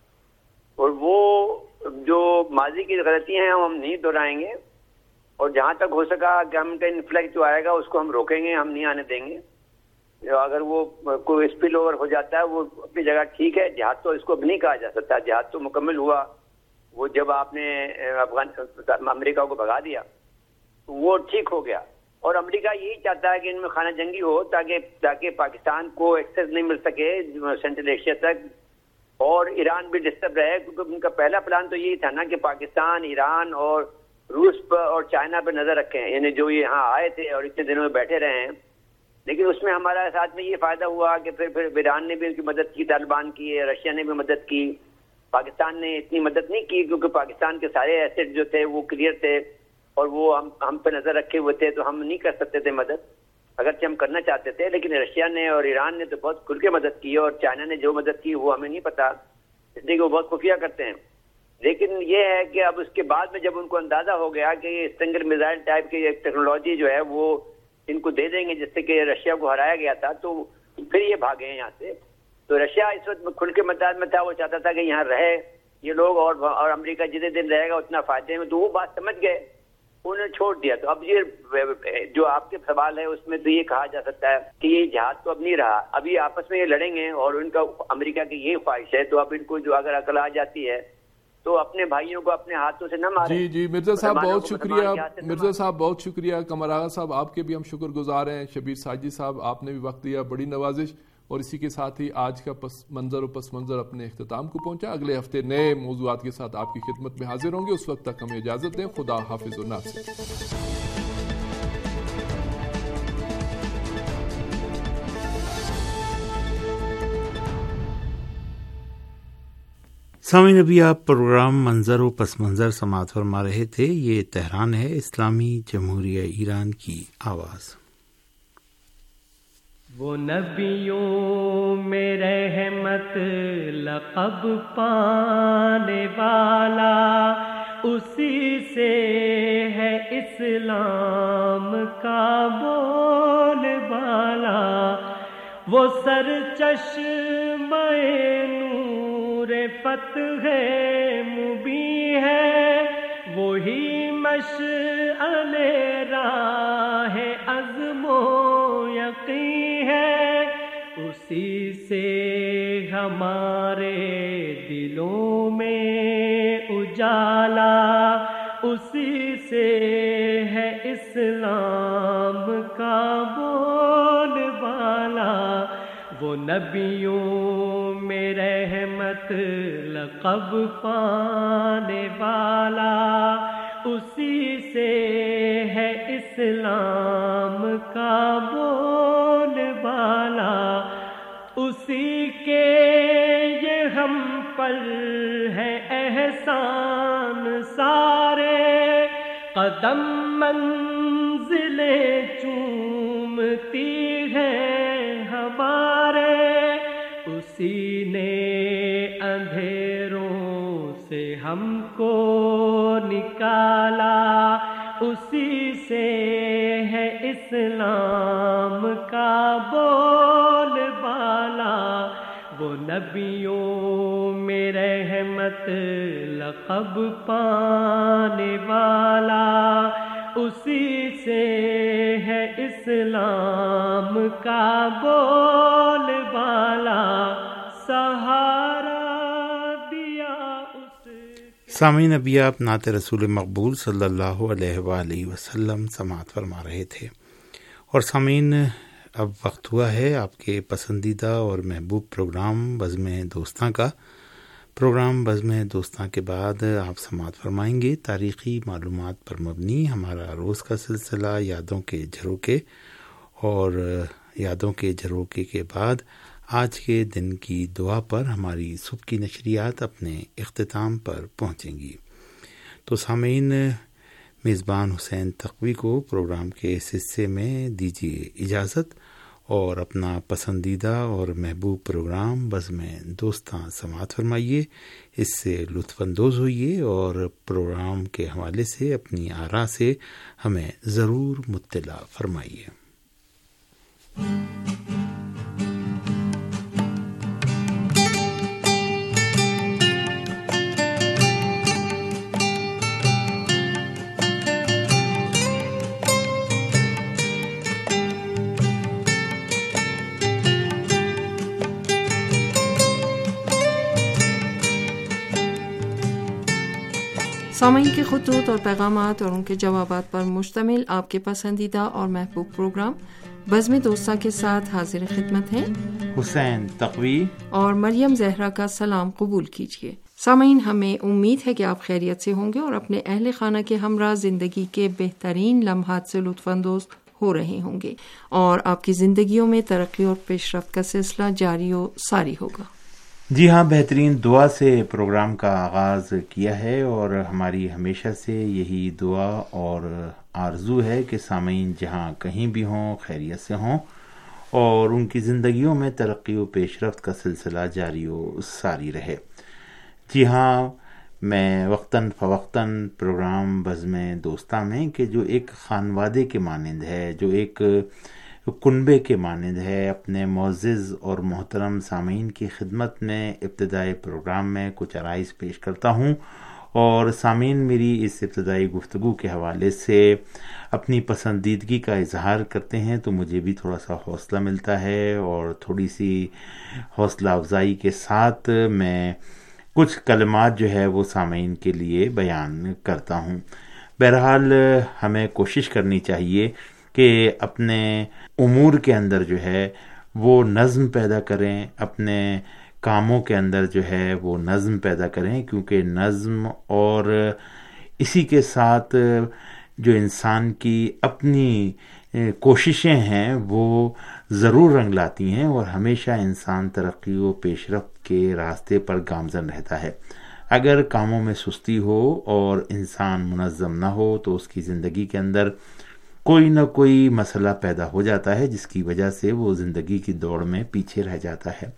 اور وہ جو ماضی کی غلطیاں ہیں ہم نہیں دہرائیں گے. اور جہاں تک ہو سکا کہ ہم کا انفلیکٹ جو آئے گا اس کو ہم روکیں گے، ہم نہیں آنے دیں گے. اگر وہ کوئی اسپل اوور ہو جاتا ہے وہ اپنی جگہ ٹھیک ہے. جہاد تو اس کو بھی نہیں کہا جا سکتا، جہاد تو مکمل ہوا. وہ جب آپ نے افغان امریکہ کو بھگا دیا تو وہ ٹھیک ہو گیا. اور امریکہ یہی چاہتا ہے کہ ان میں خانہ جنگی ہو تاکہ تاکہ پاکستان کو ایکسیس نہیں مل سکے سینٹرل ایشیا تک، اور ایران بھی ڈسٹرب رہے. کیونکہ ان کا پہلا پلان تو یہی تھا نا کہ پاکستان، ایران اور روس پر اور چائنا پہ نظر رکھیں، یعنی جو یہاں آئے تھے اور اتنے دنوں میں بیٹھے رہے ہیں. لیکن اس میں ہمارا ساتھ میں یہ فائدہ ہوا کہ پھر پھر ایران نے بھی ان کی مدد کی، طالبان کی، رشیا نے بھی مدد کی. پاکستان نے اتنی مدد نہیں کی کیونکہ پاکستان کے سارے ایسٹ جو تھے وہ کلیئر تھے اور وہ ہم ہم پہ نظر رکھے ہوئے تھے، تو ہم نہیں کر سکتے تھے مدد اگرچہ ہم کرنا چاہتے تھے. لیکن رشیا نے اور ایران نے تو بہت کھل کے مدد کی، اور چائنا نے جو مدد کی وہ ہمیں نہیں پتا، اس لیے کہ وہ بہت خفیہ کرتے ہیں. لیکن یہ ہے کہ اب اس کے بعد میں جب ان کو اندازہ ہو گیا کہ یہ اسٹنگر میزائل ٹائپ کی ایک ٹیکنالوجی جو ہے وہ ان کو دے دیں گے جس سے کہ رشیا کو ہرایا گیا تھا، تو پھر یہ بھاگے ہیں یہاں سے. تو رشیا اس وقت کھل کے مدد میں تھا، وہ چاہتا تھا کہ یہاں رہے یہ لوگ، اور اور امریکہ جتنے دن رہے گا اتنا فائدے میں. تو وہ بات سمجھ گئے، انہوں نے چھوڑ دیا. تو اب یہ جو آپ کے سوال ہے اس میں تو یہ کہا جا سکتا ہے کہ یہ جہاد تو اب نہیں رہا، ابھی آپس میں یہ لڑیں گے اور ان کا امریکہ کی یہی خواہش ہے. تو اب ان کو جو اگر عقل آ جاتی ہے تو اپنے بھائیوں کو اپنے ہاتھوں سے نہ ماریں. جی جی مرزا صاحب بہت شکریہ. مرزا صاحب بہت شکریہ. قمر آغا صاحب آپ کے بھی ہم شکر گزار ہیں. شبیر ساجد صاحب آپ نے بھی وقت دیا، بڑی نوازش. اور اسی کے ساتھ ہی آج کا پس منظر و پس منظر اپنے اختتام کو پہنچا. اگلے ہفتے نئے موضوعات کے ساتھ آپ کی خدمت میں حاضر ہوں گے. اس وقت تک ہمیں اجازت دیں. خدا حافظ و ناصر. سامعین ابھی آپ پروگرام منظر و پس منظر سماعت فرما رہے تھے. یہ تہران ہے، اسلامی جمہوریہ ایران کی آواز. وہ نبیوں میں رحمت لقب پانے والا، اسی سے ہے اسلام کا بول بالا، وہ سر چشمہ نور فتح مبین ہے، وہی مشعل راہ عزم و یقین ہے، اسی سے ہمارے دلوں میں اجالا، اسی سے ہے اسلام کا بول بالا، وہ نبیوں میں رحمت لقب پانے والا، اسی سے ہے اسلام کا بول بالا، اسی کے یہ ہم پر ہے احسان سارے، قدم منزلیں چومتی ہے ہمارے، اسی نے اندھیروں سے ہم کو نکالا، اسی سے ہے اسلام کا بول بالا، وہ نبیوں میں رحمت لقب پانے والا، اسی سے ہے اسلام کا بول بالا، سہارا دیا اس۔ سامعین، ابھی آپ نعت رسول مقبول صلی اللہ علیہ وآلہ وسلم سماعت فرما رہے تھے، اور سامعین اب وقت ہوا ہے آپ کے پسندیدہ اور محبوب پروگرام بزم دوستاں کا۔ پروگرام بزم دوستاں کے بعد آپ سماعت فرمائیں گے تاریخی معلومات پر مبنی ہمارا روز کا سلسلہ یادوں کے جھروکے، اور یادوں کے جھروکے کے بعد آج کے دن کی دعا پر ہماری صبح کی نشریات اپنے اختتام پر پہنچیں گی۔ تو سامعین، میزبان حسین تقوی کو پروگرام کے اس حصے میں دیجیے اجازت، اور اپنا پسندیدہ اور محبوب پروگرام بزم دوستاں سماعت فرمائیے، اس سے لطف اندوز ہوئیے، اور پروگرام کے حوالے سے اپنی آراء سے ہمیں ضرور مطلع فرمائیے۔ سامعین کے خطوط اور پیغامات اور ان کے جوابات پر مشتمل آپ کے پسندیدہ اور محبوب پروگرام بزم دوستاں کے ساتھ حاضر خدمت ہیں حسین تقوی اور مریم زہرا کا سلام قبول کیجیے۔ سامعین، ہمیں امید ہے کہ آپ خیریت سے ہوں گے اور اپنے اہل خانہ کے ہمراہ زندگی کے بہترین لمحات سے لطف اندوز ہو رہے ہوں گے، اور آپ کی زندگیوں میں ترقی اور پیش رفت کا سلسلہ جاری و ساری ہوگا۔ جی ہاں، بہترین دعا سے پروگرام کا آغاز کیا ہے، اور ہماری ہمیشہ سے یہی دعا اور آرزو ہے کہ سامعین جہاں کہیں بھی ہوں خیریت سے ہوں، اور ان کی زندگیوں میں ترقی و پیش رفت کا سلسلہ جاری و ساری رہے۔ جی ہاں، میں وقتاً فوقتاً پروگرام بزم دوستاں میں کہ جو ایک خانوادے کے مانند ہے، جو ایک کنبے کے مانند ہے، اپنے معزز اور محترم سامعین کی خدمت میں ابتدائی پروگرام میں کچھ عرائض پیش کرتا ہوں، اور سامعین میری اس ابتدائی گفتگو کے حوالے سے اپنی پسندیدگی کا اظہار کرتے ہیں تو مجھے بھی تھوڑا سا حوصلہ ملتا ہے، اور تھوڑی سی حوصلہ افزائی کے ساتھ میں کچھ کلمات جو ہے وہ سامعین کے لیے بیان کرتا ہوں۔ بہرحال ہمیں کوشش کرنی چاہیے کہ اپنے امور کے اندر جو ہے وہ نظم پیدا کریں، اپنے کاموں کے اندر جو ہے وہ نظم پیدا کریں، کیونکہ نظم اور اسی کے ساتھ جو انسان کی اپنی کوششیں ہیں وہ ضرور رنگ لاتی ہیں، اور ہمیشہ انسان ترقی و پیش رفت کے راستے پر گامزن رہتا ہے۔ اگر کاموں میں سستی ہو اور انسان منظم نہ ہو تو اس کی زندگی کے اندر کوئی نہ کوئی مسئلہ پیدا ہو جاتا ہے جس کی وجہ سے وہ زندگی کی دوڑ میں پیچھے رہ جاتا ہے۔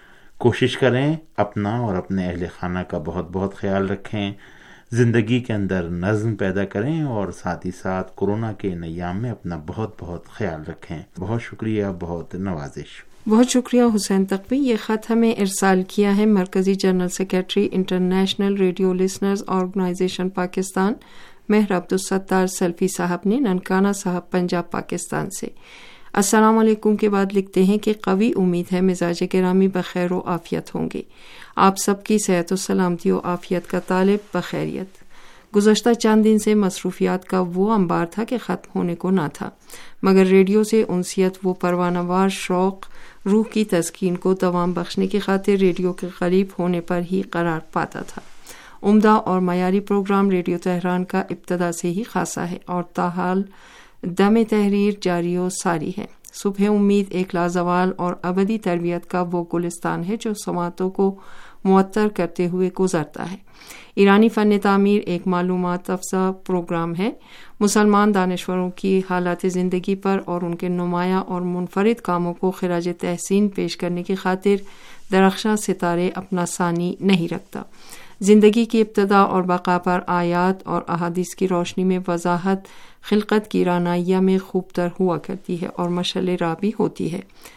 کوشش کریں اپنا اور اپنے اہل خانہ کا بہت بہت خیال رکھیں، زندگی کے اندر نظم پیدا کریں اور ساتھ ہی ساتھ کورونا کے ان ایام میں اپنا بہت بہت خیال رکھیں۔ بہت شکریہ، بہت نوازش۔ بہت شکریہ حسین تقوی۔ یہ خط ہمیں ارسال کیا ہے مرکزی general secretary International Radio Listeners Organisation Pakistan Mehr Abdul Sattar Salafi صاحب نے، ننکانہ صاحب، پنجاب، پاکستان سے۔ السلام علیکم کے بعد لکھتے ہیں کہ قوی امید ہے مزاج گرامی بخیر و عافیت ہوں گے۔ آپ سب کی صحت و سلامتی و عافیت کا طالب بخیریت۔ گزشتہ چند دن سے مصروفیات کا وہ انبار تھا کہ ختم ہونے کو نہ تھا، مگر ریڈیو سے انسیت وہ پروانہ وار شوق روح کی تسکین کو دوام بخشنے کی خاطر ریڈیو کے قریب ہونے پر ہی قرار پاتا تھا۔ عمدہ اور معیاری پروگرام ریڈیو تہران کا ابتدا سے ہی خاصا ہے اور تاحال دم تحریر جاری و ساری ہے۔ صبح امید ایک لازوال اور ابدی تربیت کا وہ گلستان ہے جو سماعتوں کو معطر کرتے ہوئے گزرتا ہے۔ ایرانی فن تعمیر ایک معلومات افزا پروگرام ہے۔ مسلمان دانشوروں کی حالات زندگی پر اور ان کے نمایاں اور منفرد کاموں کو خراج تحسین پیش کرنے کی خاطر درخشاں ستارے اپنا ثانی نہیں رکھتا۔ زندگی کی ابتدا اور بقا پر آیات اور احادیث کی روشنی میں وضاحت خلقت کی رانائیہ میں خوب تر ہوا کرتی ہے اور مشعل راہ بھی ہوتی ہے۔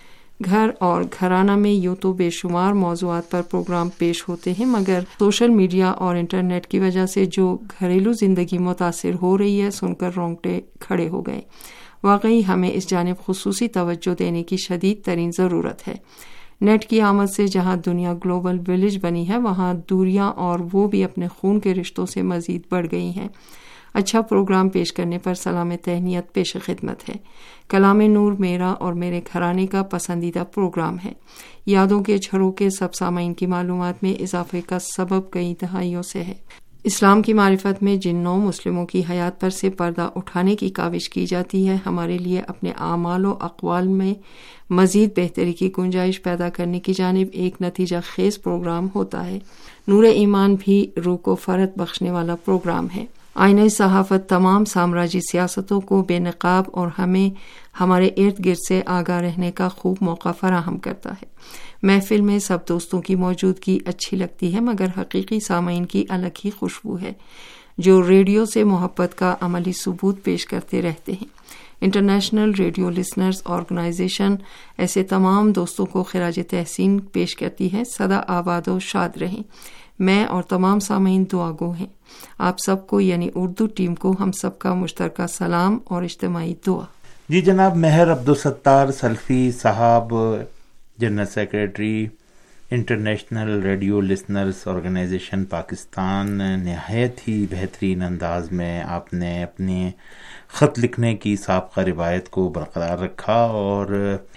گھر اور گھرانہ میں یوں تو بے شمار موضوعات پر پروگرام پیش ہوتے ہیں، مگر سوشل میڈیا اور انٹرنیٹ کی وجہ سے جو گھریلو زندگی متاثر ہو رہی ہے سن کر رونگٹے کھڑے ہو گئے۔ واقعی ہمیں اس جانب خصوصی توجہ دینے کی شدید ترین ضرورت ہے۔ نیٹ کی آمد سے جہاں دنیا گلوبل ولیج بنی ہے، وہاں دوریاں اور وہ بھی اپنے خون کے رشتوں سے مزید بڑھ گئی ہیں۔ اچھا پروگرام پیش کرنے پر سلام تہنیت پیش خدمت ہے۔ کلام نور میرا اور میرے گھرانے کا پسندیدہ پروگرام ہے۔ یادوں کے جھروکے سب سامعین کی معلومات میں اضافے کا سبب کئی دہائیوں سے ہے۔ اسلام کی معرفت میں جن نو مسلموں کی حیات پر سے پردہ اٹھانے کی کاوش کی جاتی ہے، ہمارے لیے اپنے اعمال و اقوال میں مزید بہتری کی گنجائش پیدا کرنے کی جانب ایک نتیجہ خیز پروگرام ہوتا ہے۔ نور ایمان بھی روح کو فرت بخشنے والا پروگرام ہے۔ آئینہ صحافت تمام سامراجی سیاستوں کو بے نقاب اور ہمیں ہمارے ارد گرد سے آگاہ رہنے کا خوب موقع فراہم کرتا ہے۔ محفل میں سب دوستوں کی موجودگی اچھی لگتی ہے، مگر حقیقی سامعین کی الگ ہی خوشبو ہے جو ریڈیو سے محبت کا عملی ثبوت پیش کرتے رہتے ہیں۔ انٹرنیشنل ریڈیو لسنرز آرگنائزیشن ایسے تمام دوستوں کو خراج تحسین پیش کرتی ہے۔ سدا آباد و شاد رہیں۔ میں اور تمام سامعین دعا گو ہیں۔ آپ سب کو یعنی اردو ٹیم کو ہم سب کا مشترکہ سلام اور اجتماعی دعا۔ جی جناب مہر Abdul Sattar Salafi sahib, general secretary International Radio Listeners Organisation Pakistan, نہایت ہی بہترین انداز میں آپ نے اپنے خط لکھنے کی سابقہ روایت کو برقرار رکھا اور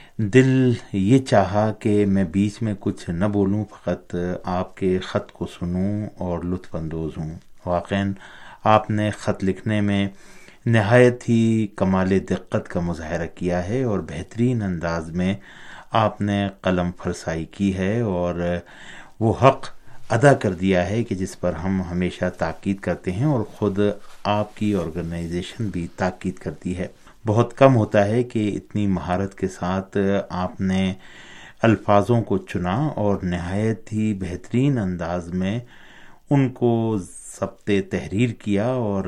دل یہ چاہا کہ میں بیچ میں کچھ نہ بولوں، فقط آپ کے خط کو سنوں اور لطف اندوز ہوں۔ واقعاً آپ نے خط لکھنے میں نہایت ہی کمال دقت کا مظاہرہ کیا ہے اور بہترین انداز میں آپ نے قلم فرسائی کی ہے اور وہ حق ادا کر دیا ہے کہ جس پر ہم ہمیشہ تاکید کرتے ہیں اور خود آپ کی آرگنائزیشن بھی تاکید کرتی ہے۔ بہت کم ہوتا ہے کہ اتنی مہارت کے ساتھ آپ نے الفاظوں کو چنا اور نہایت ہی بہترین انداز میں ان کو ضبط تحریر کیا اور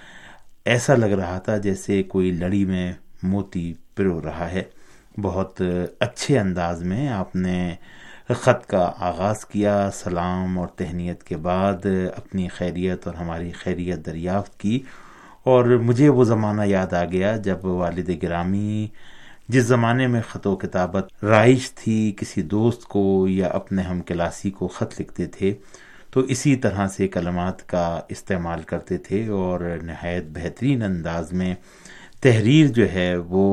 ایسا لگ رہا تھا جیسے کوئی لڑی میں موتی پرو رہا ہے۔ بہت اچھے انداز میں آپ نے خط کا آغاز کیا، سلام اور تہنیت کے بعد اپنی خیریت اور ہماری خیریت دریافت کی، اور مجھے وہ زمانہ یاد آ گیا جب والد گرامی جس زمانے میں خط و کتابت رائج تھی، کسی دوست کو یا اپنے ہم کلاسی کو خط لکھتے تھے تو اسی طرح سے کلمات کا استعمال کرتے تھے اور نہایت بہترین انداز میں تحریر جو ہے وہ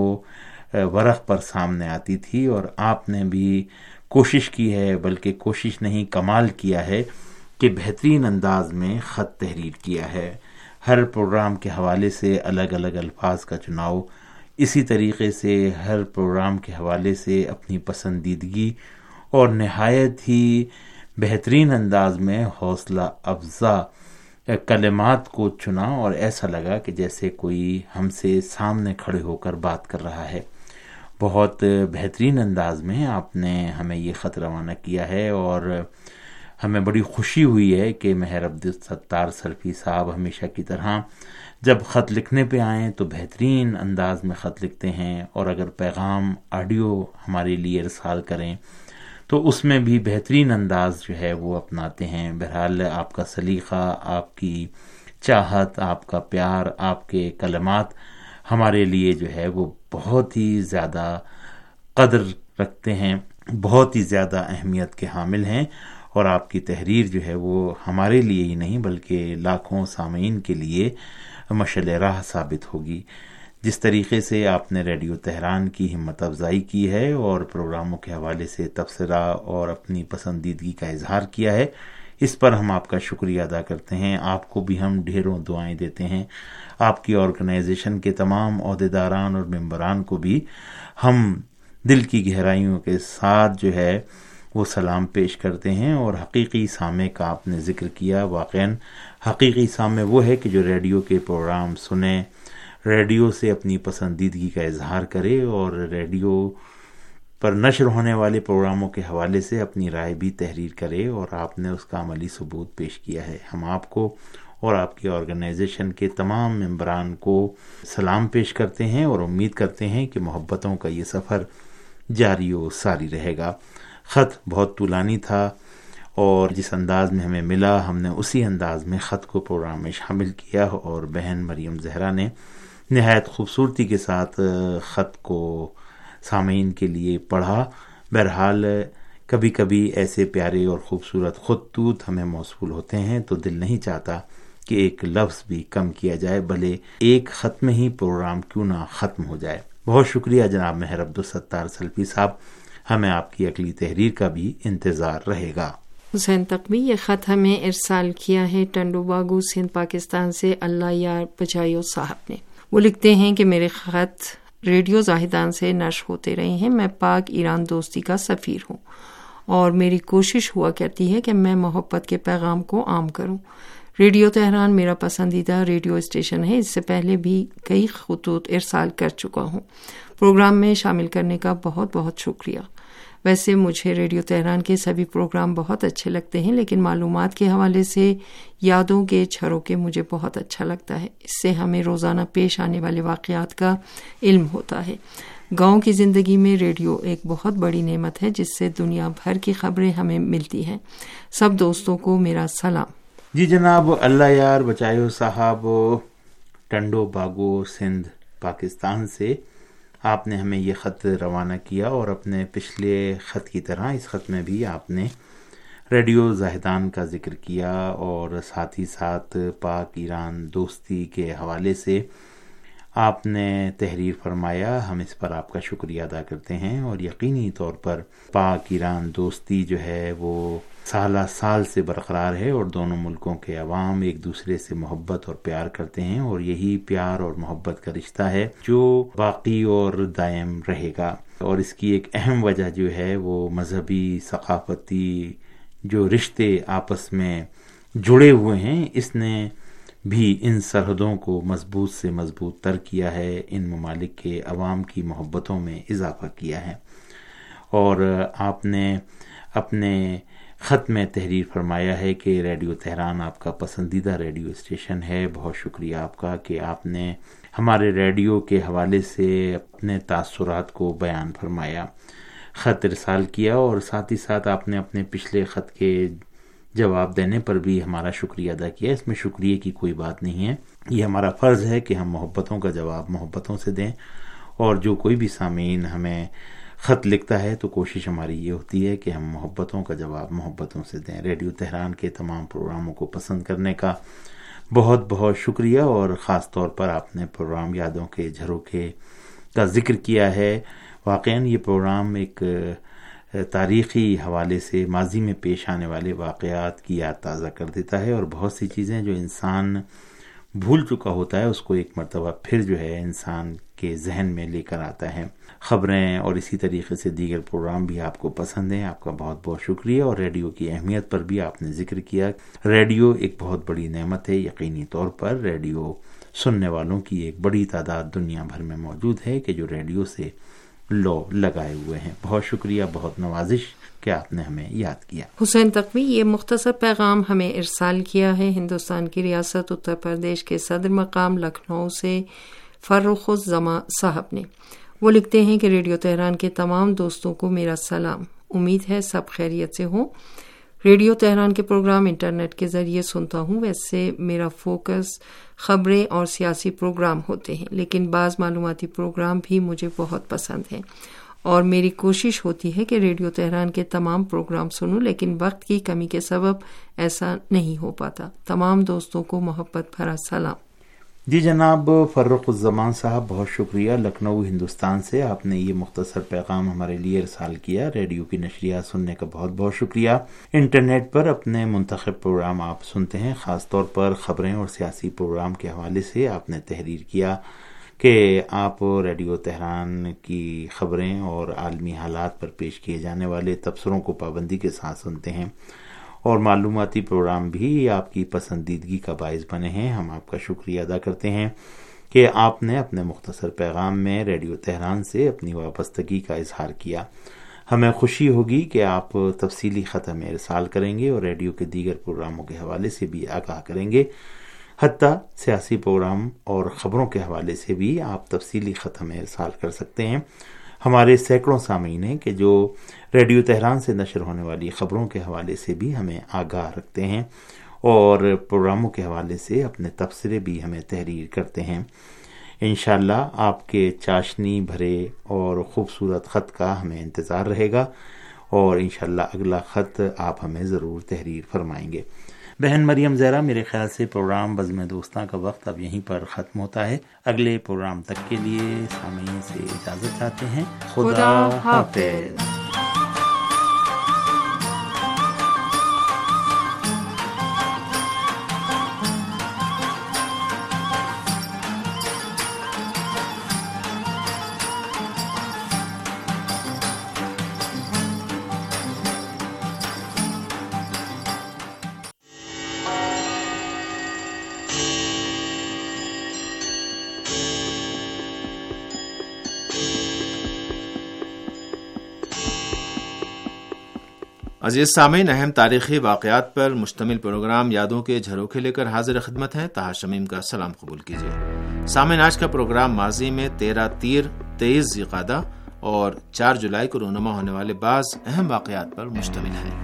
ورق پر سامنے آتی تھی، اور آپ نے بھی کوشش کی ہے، بلکہ کوشش نہیں کمال کیا ہے کہ بہترین انداز میں خط تحریر کیا ہے۔ ہر پروگرام کے حوالے سے الگ الگ الفاظ کا چناؤ، اسی طریقے سے ہر پروگرام کے حوالے سے اپنی پسندیدگی اور نہایت ہی بہترین انداز میں حوصلہ افزا کلمات کو چنا اور ایسا لگا کہ جیسے کوئی ہم سے سامنے کھڑے ہو کر بات کر رہا ہے. بہت بہترین انداز میں آپ نے ہمیں یہ خط روانہ کیا ہے اور ہمیں بڑی خوشی ہوئی ہے کہ مہر عبدالستار سلفی صاحب ہمیشہ کی طرح جب خط لکھنے پہ آئیں تو بہترین انداز میں خط لکھتے ہیں، اور اگر پیغام آڈیو ہمارے لیے ارسال کریں تو اس میں بھی بہترین انداز جو ہے وہ اپناتے ہیں. بہرحال آپ کا سلیقہ، آپ کی چاہت، آپ کا پیار، آپ کے کلمات ہمارے لیے جو ہے وہ بہت ہی زیادہ قدر رکھتے ہیں، بہت ہی زیادہ اہمیت کے حامل ہیں، اور آپ کی تحریر جو ہے وہ ہمارے لیے ہی نہیں بلکہ لاکھوں سامعین کے لیے مشعل راہ ثابت ہوگی. جس طریقے سے آپ نے ریڈیو تہران کی ہمت افزائی کی ہے اور پروگراموں کے حوالے سے تبصرہ اور اپنی پسندیدگی کا اظہار کیا ہے، اس پر ہم آپ کا شکریہ ادا کرتے ہیں. آپ کو بھی ہم ڈھیروں دعائیں دیتے ہیں. آپ کی آرگنائزیشن کے تمام عہدیداران اور ممبران کو بھی ہم دل کی گہرائیوں کے ساتھ جو ہے وہ سلام پیش کرتے ہیں. اور حقیقی سامع کا آپ نے ذکر کیا، واقعاً حقیقی سامع وہ ہے کہ جو ریڈیو کے پروگرام سنے، ریڈیو سے اپنی پسندیدگی کا اظہار کرے اور ریڈیو پر نشر ہونے والے پروگراموں کے حوالے سے اپنی رائے بھی تحریر کرے، اور آپ نے اس کا عملی ثبوت پیش کیا ہے. ہم آپ کو اور آپ کی آرگنائزیشن کے تمام ممبران کو سلام پیش کرتے ہیں اور امید کرتے ہیں کہ محبتوں کا یہ سفر جاری و ساری رہے گا. خط بہت طولانی تھا اور جس انداز میں ہمیں ملا ہم نے اسی انداز میں خط کو پروگرام میں شامل کیا، اور بہن مریم زہرا نے نہایت خوبصورتی کے ساتھ خط کو سامعین کے لیے پڑھا. بہرحال کبھی کبھی ایسے پیارے اور خوبصورت خطوط ہمیں موصول ہوتے ہیں تو دل نہیں چاہتا کہ ایک لفظ بھی کم کیا جائے، بھلے ایک خط میں ہی پروگرام کیوں نہ ختم ہو جائے. بہت شکریہ جناب مہر عبدالستار سلفی صاحب، ہمیں آپ کی اگلی تحریر کا بھی انتظار رہے گا. حسین تقوی، یہ خط ہمیں ارسال کیا ہے ٹنڈو باگو سندھ پاکستان سے اللہ یار بچائیو صاحب نے. وہ لکھتے ہیں کہ میرے خط ریڈیو زاہدان سے نشر ہوتے رہے ہیں. میں پاک ایران دوستی کا سفیر ہوں اور میری کوشش ہوا کرتی ہے کہ میں محبت کے پیغام کو عام کروں. ریڈیو تہران میرا پسندیدہ ریڈیو اسٹیشن ہے. اس سے پہلے بھی کئی خطوط ارسال کر چکا ہوں. پروگرام میں شامل کرنے کا بہت بہت شکریہ. ویسے مجھے ریڈیو تہران کے سبھی پروگرام بہت اچھے لگتے ہیں، لیکن معلومات کے حوالے سے یادوں کے چھروکے مجھے بہت اچھا لگتا ہے. اس سے ہمیں روزانہ پیش آنے والے واقعات کا علم ہوتا ہے. گاؤں کی زندگی میں ریڈیو ایک بہت بڑی نعمت ہے جس سے دنیا بھر کی خبریں ہمیں ملتی ہیں. سب دوستوں کو میرا سلام. جی جناب، اللہ یار بچائیو صاحب ٹنڈو باگو سندھ پاکستان سے آپ نے ہمیں یہ خط روانہ کیا، اور اپنے پچھلے خط کی طرح اس خط میں بھی آپ نے ریڈیو زاہدان کا ذکر کیا اور ساتھ ہی ساتھ پاک ایران دوستی کے حوالے سے آپ نے تحریر فرمایا. ہم اس پر آپ کا شکریہ ادا کرتے ہیں، اور یقینی طور پر پاک ایران دوستی جو ہے وہ سالہ سال سے برقرار ہے، اور دونوں ملکوں کے عوام ایک دوسرے سے محبت اور پیار کرتے ہیں، اور یہی پیار اور محبت کا رشتہ ہے جو باقی اور دائم رہے گا. اور اس کی ایک اہم وجہ جو ہے وہ مذہبی ثقافتی جو رشتے آپس میں جڑے ہوئے ہیں، اس نے بھی ان سرحدوں کو مضبوط سے مضبوط تر کیا ہے، ان ممالک کے عوام کی محبتوں میں اضافہ کیا ہے. اور آپ نے اپنے خط میں تحریر فرمایا ہے کہ ریڈیو تہران آپ کا پسندیدہ ریڈیو اسٹیشن ہے. بہت شکریہ آپ کا کہ آپ نے ہمارے ریڈیو کے حوالے سے اپنے تاثرات کو بیان فرمایا، خط ارسال کیا، اور ساتھ ہی ساتھ آپ نے اپنے پچھلے خط کے جواب دینے پر بھی ہمارا شکریہ ادا کیا. اس میں شکریہ کی کوئی بات نہیں ہے، یہ ہمارا فرض ہے کہ ہم محبتوں کا جواب محبتوں سے دیں، اور جو کوئی بھی سامعین ہمیں خط لکھتا ہے تو کوشش ہماری یہ ہوتی ہے کہ ہم محبتوں کا جواب محبتوں سے دیں. ریڈیو تہران کے تمام پروگراموں کو پسند کرنے کا بہت بہت شکریہ، اور خاص طور پر آپ نے پروگرام یادوں کے جھروکے کا ذکر کیا ہے. واقعاً یہ پروگرام ایک تاریخی حوالے سے ماضی میں پیش آنے والے واقعات کی یاد تازہ کر دیتا ہے، اور بہت سی چیزیں جو انسان بھول چکا ہوتا ہے اس کو ایک مرتبہ پھر جو ہے انسان کے ذہن میں لے کر آتا ہے۔ خبریں اور اسی طریقے سے دیگر پروگرام بھی آپ کو پسند ہیں، آپ کا بہت بہت شکریہ۔ اور ریڈیو کی اہمیت پر بھی آپ نے ذکر کیا۔ ریڈیو ایک بہت بڑی نعمت ہے، یقینی طور پر ریڈیو سننے والوں کی ایک بڑی تعداد دنیا بھر میں موجود ہے کہ جو ریڈیو سے لو لگائے ہوئے ہیں۔ بہت شکریہ، بہت نوازش کہ آپ نے ہمیں یاد کیا۔ حسین تقوی یہ مختصر پیغام ہمیں ارسال کیا ہے ہندوستان کی ریاست اتر پردیش کے صدر مقام لکھنؤ سے فرخ الزماں صاحب نے۔ وہ لکھتے ہیں کہ ریڈیو تہران کے تمام دوستوں کو میرا سلام، امید ہے سب خیریت سے ہوں۔ ریڈیو تہران کے پروگرام انٹرنیٹ کے ذریعے سنتا ہوں، ویسے میرا فوکس خبریں اور سیاسی پروگرام ہوتے ہیں، لیکن بعض معلوماتی پروگرام بھی مجھے بہت پسند ہیں اور میری کوشش ہوتی ہے کہ ریڈیو تہران کے تمام پروگرام سنوں، لیکن وقت کی کمی کے سبب ایسا نہیں ہو پاتا۔ تمام دوستوں کو محبت بھرا سلام۔ جی جناب فرخ الزمان صاحب، بہت شکریہ۔ لکھنؤ ہندوستان سے آپ نے یہ مختصر پیغام ہمارے لیے ارسال کیا۔ ریڈیو کی نشریات سننے کا بہت بہت شکریہ۔ انٹرنیٹ پر اپنے منتخب پروگرام آپ سنتے ہیں، خاص طور پر خبریں اور سیاسی پروگرام کے حوالے سے آپ نے تحریر کیا کہ آپ ریڈیو تہران کی خبریں اور عالمی حالات پر پیش کیے جانے والے تبصروں کو پابندی کے ساتھ سنتے ہیں، اور معلوماتی پروگرام بھی آپ کی پسندیدگی کا باعث بنے ہیں۔ ہم آپ کا شکریہ ادا کرتے ہیں کہ آپ نے اپنے مختصر پیغام میں ریڈیو تہران سے اپنی وابستگی کا اظہار کیا۔ ہمیں خوشی ہوگی کہ آپ تفصیلی خط ہمیں ارسال کریں گے اور ریڈیو کے دیگر پروگراموں کے حوالے سے بھی آگاہ کریں گے، حتیٰ سیاسی پروگرام اور خبروں کے حوالے سے بھی آپ تفصیلی خط ہمیں ارسال کر سکتے ہیں۔ ہمارے سینکڑوں سامعین ہیں کہ جو ریڈیو تہران سے نشر ہونے والی خبروں کے حوالے سے بھی ہمیں آگاہ رکھتے ہیں اور پروگراموں کے حوالے سے اپنے تبصرے بھی ہمیں تحریر کرتے ہیں۔ انشاءاللہ آپ کے چاشنی بھرے اور خوبصورت خط کا ہمیں انتظار رہے گا، اور انشاءاللہ اگلا خط آپ ہمیں ضرور تحریر فرمائیں گے۔ بہن مریم زہرا، میرے خیال سے پروگرام بزم دوستاں کا وقت اب یہیں پر ختم ہوتا ہے۔ اگلے پروگرام تک کے لیے سامعین سے اجازت چاہتے ہیں۔ خدا حافظ۔ عزیز سامعین، اہم تاریخی واقعات پر مشتمل پروگرام یادوں کے جھروکے لے کر حاضر خدمت ہیں۔ طاہر شمیم کا سلام قبول کیجیے۔ سامعین، آج کا پروگرام ماضی میں تیرہ تیر تیئیس ذیقعدہ اور چار جولائی کو رونما ہونے والے بعض اہم واقعات پر مشتمل ہے۔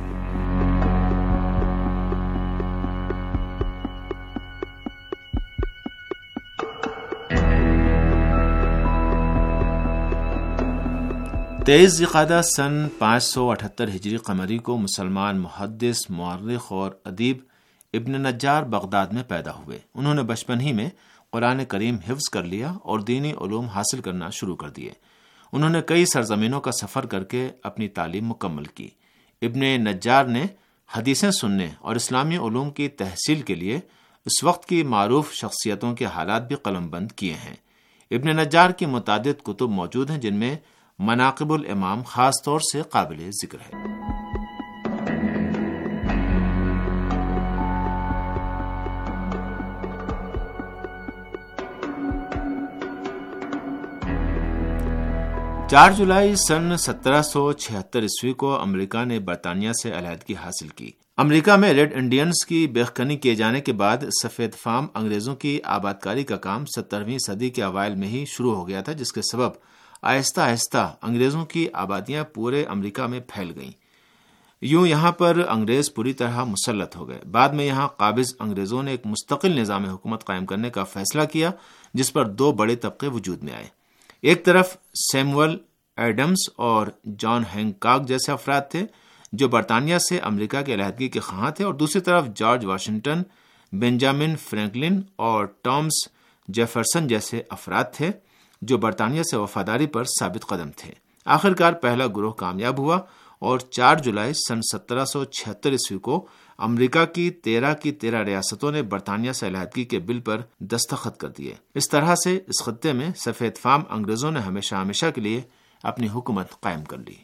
تیئیس ذیقعدہ سن پانچ سو اٹھہتر ہجری قمری کو مسلمان محدث، مورخ اور ادیب ابن نجار بغداد میں پیدا ہوئے۔ انہوں نے بچپن ہی میں قرآن کریم حفظ کر لیا اور دینی علوم حاصل کرنا شروع کر دیے۔ انہوں نے کئی سرزمینوں کا سفر کر کے اپنی تعلیم مکمل کی۔ ابن نجار نے حدیثیں سننے اور اسلامی علوم کی تحصیل کے لیے اس وقت کی معروف شخصیتوں کے حالات بھی قلم بند کیے ہیں۔ ابن نجار کی متعدد کتب موجود ہیں، جن میں مناقب الامام خاص طور سے قابل ذکر ہے۔ چار جولائی سن سترہ سو چھہتر عیسوی کو امریکہ نے برطانیہ سے علیحدگی حاصل کی۔ امریکہ میں ریڈ انڈینز کی بےخکنی کیے جانے کے بعد سفید فام انگریزوں کی آبادکاری کا کام سترہویں صدی کے اوائل میں ہی شروع ہو گیا تھا، جس کے سبب آہستہ آہستہ انگریزوں کی آبادیاں پورے امریکہ میں پھیل گئیں۔ یوں یہاں پر انگریز پوری طرح مسلط ہو گئے۔ بعد میں یہاں قابض انگریزوں نے ایک مستقل نظام حکومت قائم کرنے کا فیصلہ کیا، جس پر دو بڑے طبقے وجود میں آئے۔ ایک طرف سیمول ایڈمز اور جان ہینکاک جیسے افراد تھے جو برطانیہ سے امریکہ کے علیحدگی کے خواہاں تھے، اور دوسری طرف جارج واشنگٹن، بنجامن فرینکلن اور ٹامس جیفرسن جیسے افراد تھے جو برطانیہ سے وفاداری پر ثابت قدم تھے۔ آخرکار پہلا گروہ کامیاب ہوا اور چار جولائی سن سترہ سو چھہتر عیسوی کو امریکہ کی تیرہ کی تیرہ ریاستوں نے برطانیہ سے علیحدگی کے بل پر دستخط کر دیے۔ اس طرح سے اس خطے میں سفید فام انگریزوں نے ہمیشہ ہمیشہ کے لیے اپنی حکومت قائم کر لی۔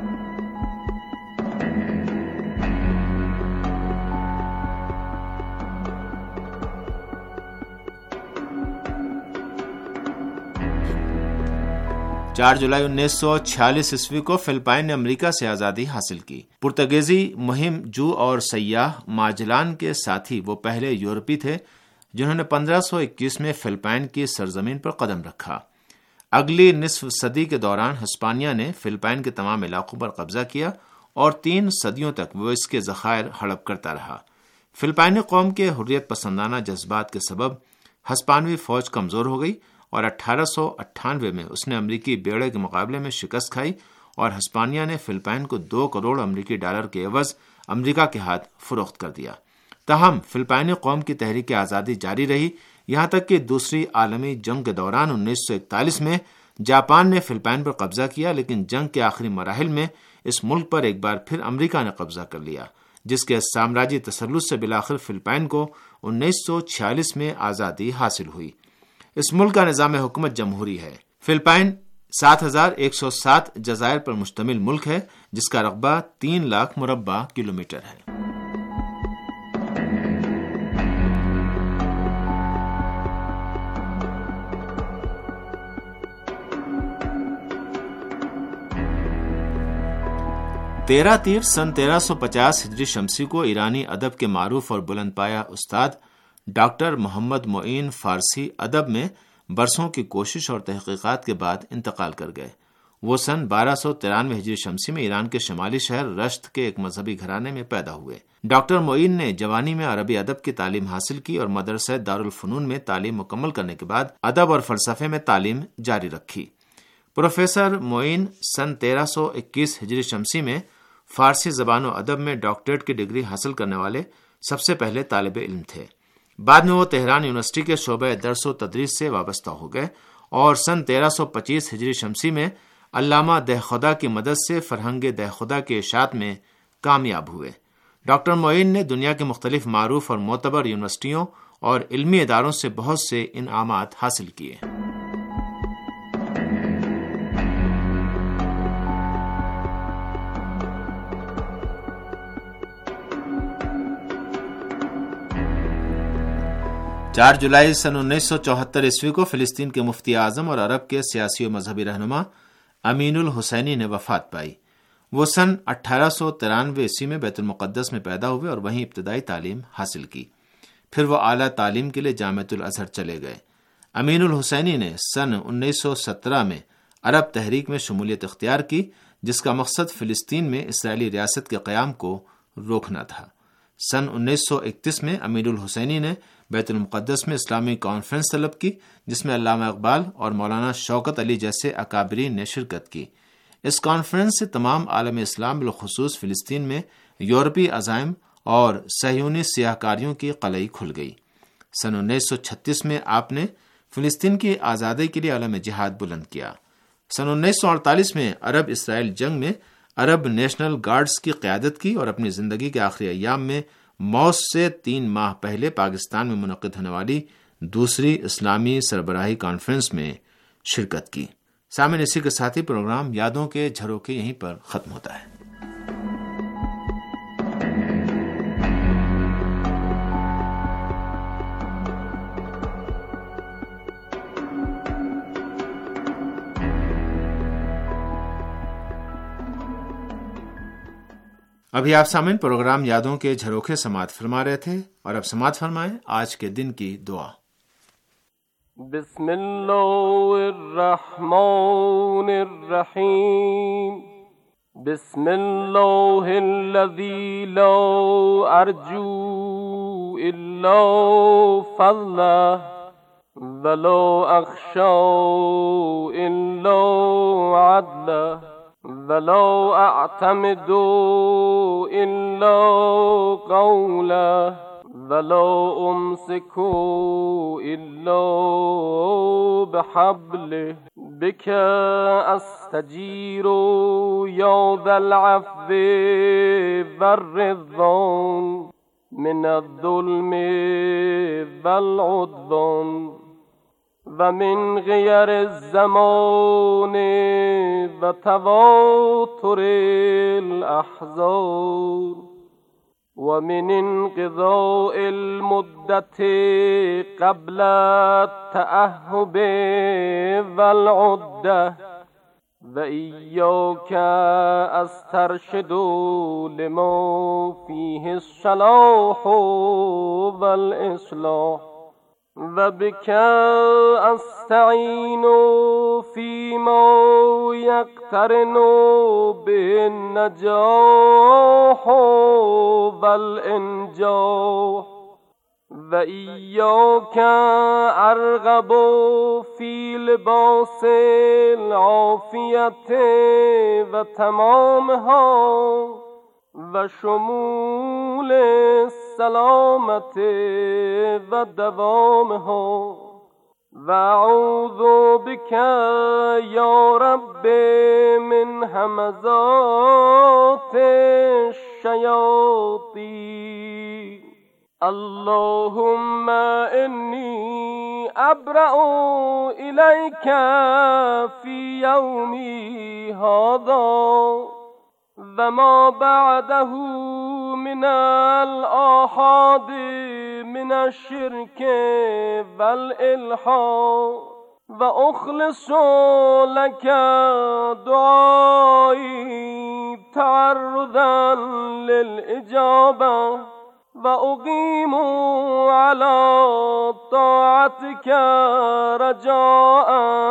چار جولائی انیس سو چھیالیس عیسوی کو فلپائن نے امریکہ سے آزادی حاصل کی۔ پرتگیزی مہم جو اور سیاح ماجلان کے ساتھی وہ پہلے یورپی تھے جنہوں نے پندرہ سو اکیس میں فلپائن کی سرزمین پر قدم رکھا۔ اگلی نصف صدی کے دوران ہسپانیہ نے فلپائن کے تمام علاقوں پر قبضہ کیا اور تین صدیوں تک وہ اس کے ذخائر ہڑپ کرتا رہا۔ فلپائنی قوم کے حریت پسندانہ جذبات کے سبب ہسپانوی فوج کمزور ہو گئی اور اٹھارہ سو اٹھانوے میں اس نے امریکی بیڑے کے مقابلے میں شکست کھائی اور ہسپانیہ نے فلپائن کو دو کروڑ امریکی ڈالر کے عوض امریکہ کے ہاتھ فروخت کر دیا۔ تاہم فلپائنی قوم کی تحریک آزادی جاری رہی، یہاں تک کہ دوسری عالمی جنگ کے دوران انیس سو اکتالیس میں جاپان نے فلپائن پر قبضہ کیا، لیکن جنگ کے آخری مراحل میں اس ملک پر ایک بار پھر امریکہ نے قبضہ کر لیا، جس کے سامراجی تسلط سے بالآخر فلپائن کو انیس سو چھیالیس میں آزادی حاصل ہوئی۔ اس ملک کا نظام حکومت جمہوری ہے۔ فلپائن سات ہزار ایک سو سات جزائر پر مشتمل ملک ہے جس کا رقبہ تین لاکھ مربع کلومیٹر ہے۔ تیرہ تیر سن تیرہ سو پچاس ہجری شمسی کو ایرانی ادب کے معروف اور بلند پایہ استاد ڈاکٹر محمد معین فارسی ادب میں برسوں کی کوشش اور تحقیقات کے بعد انتقال کر گئے۔ وہ سن بارہ سو ترانوے ہجری شمسی میں ایران کے شمالی شہر رشت کے ایک مذہبی گھرانے میں پیدا ہوئے۔ ڈاکٹر معین نے جوانی میں عربی ادب کی تعلیم حاصل کی اور مدرسہ دارالفنون میں تعلیم مکمل کرنے کے بعد ادب اور فلسفے میں تعلیم جاری رکھی۔ پروفیسر معین سن تیرہ سو اکیس ہجری شمسی میں فارسی زبان و ادب میں ڈاکٹریٹ کی ڈگری حاصل کرنے والے سب سے پہلے طالب علم تھے۔ بعد میں وہ تہران یونیورسٹی کے شعبہ درس و تدریس سے وابستہ ہو گئے اور سن تیرہ سو پچیس ہجری شمسی میں علامہ دہخدا کی مدد سے فرہنگ دہخدا کے اشاعت میں کامیاب ہوئے۔ ڈاکٹر معین نے دنیا کے مختلف معروف اور معتبر یونیورسٹیوں اور علمی اداروں سے بہت سے انعامات حاصل کیے۔ چار جولائی سن انیس سو چوہتر عیسوی کو فلسطین کے مفتی اعظم اور عرب کے سیاسی و مذہبی رہنما امین الحسینی نے وفات پائی۔ وہ سن اٹھارہ سو ترانوے عیسوی میں بیت المقدس میں پیدا ہوئے اور وہیں ابتدائی تعلیم حاصل کی۔ پھر وہ اعلیٰ تعلیم کے لیے جامعۃ الازہر چلے گئے۔ امین الحسینی نے سن انیس سو سترہ میں عرب تحریک میں شمولیت اختیار کی، جس کا مقصد فلسطین میں اسرائیلی ریاست کے قیام کو روکنا تھا۔ سن انیس سو اکتیس میں امین الحسینی نے بیت المقدس میں اسلامی کانفرنس طلب کی، جس میں علامہ اقبال اور مولانا شوکت علی جیسے اکابرین نے شرکت کی۔ اس کانفرنس سے تمام عالم اسلام بالخصوص فلسطین میں یورپی عزائم اور صہیونی سیاہ کاریوں کی قلعی کھل گئی۔ سن انیس سو چھتیس میں آپ نے فلسطین کی آزادی کے لیے علم جہاد بلند کیا۔ سن انیس سو اڑتالیس میں عرب اسرائیل جنگ میں عرب نیشنل گارڈز کی قیادت کی اور اپنی زندگی کے آخری ایام میں موت سے تین ماہ پہلے پاکستان میں منعقد ہونے والی دوسری اسلامی سربراہی کانفرنس میں شرکت کی۔ سامعین، اسی کے ساتھ ہی پروگرام یادوں کے جھروکے یہیں پر ختم ہوتا ہے۔ ابھی آپ سامعین پروگرام یادوں کے جھروکے سماعت فرما رہے تھے، اور اب سماعت فرمائیں آج کے دن کی دعا۔ بسم اللہ الرحمن الرحیم، بسم اللہ الذی لا ارجو الا فضلہ ولا اخشى الا عدلہ ولا اعتمد الا قوله ولا امسك الا بحبله بك استجير يا ذا العفو والرضوان من الظلم والعدوان و من غیر الزمان و تواتر الاحزان و من انقضاء المدت قبل التأهب والعده و ایاک استرشد لما فیه الصلاح والاصلاح و بک استعین فیما یقترن بالنجاح والانجاح و ایاک ارغب فی لباس العافیت و تمامها و شمول السلامت و دوامها و اعوذ بک یا رب من همزات الشیاطین. اللهم انی ابرأ الیک فی یومی هذا و ما بعده من الآحاد من الشرک والالحاد و اخلص لک دعایی تعرضا للاجابه و اقیم علی طاعتک رجاء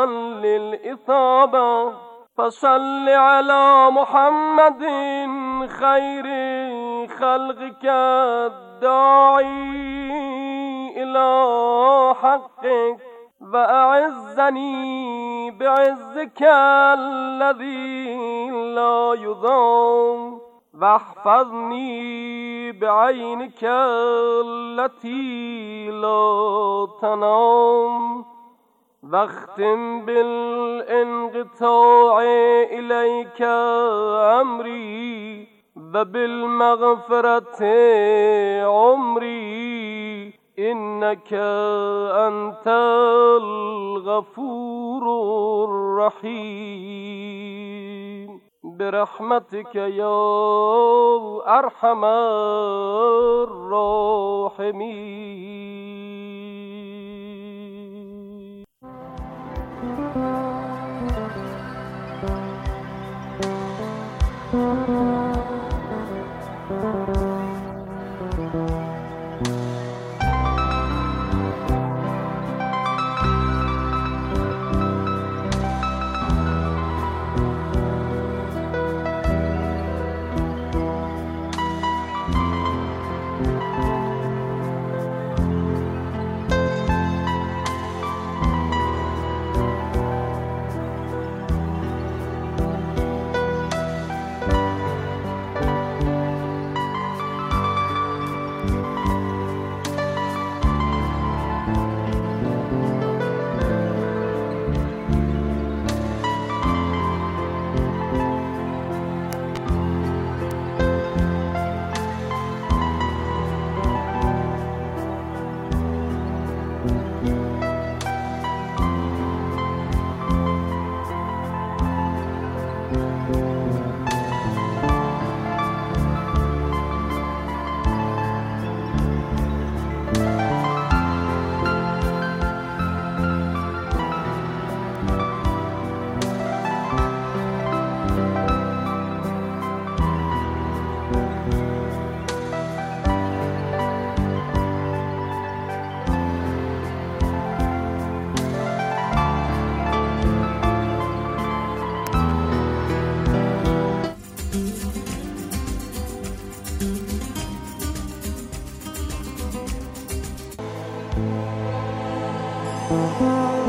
للاثابه فصل علی محمد خیر خلقک الداعی الی حقک و اعزنی بعزک الذی لا یضام واحفظنی بعینک التي لا تنام واختم بالانقطاع الیک امری و بالمغفرة عمری انک انت الغفور الرحیم برحمتك یا ارحم الراحمین. Thank you.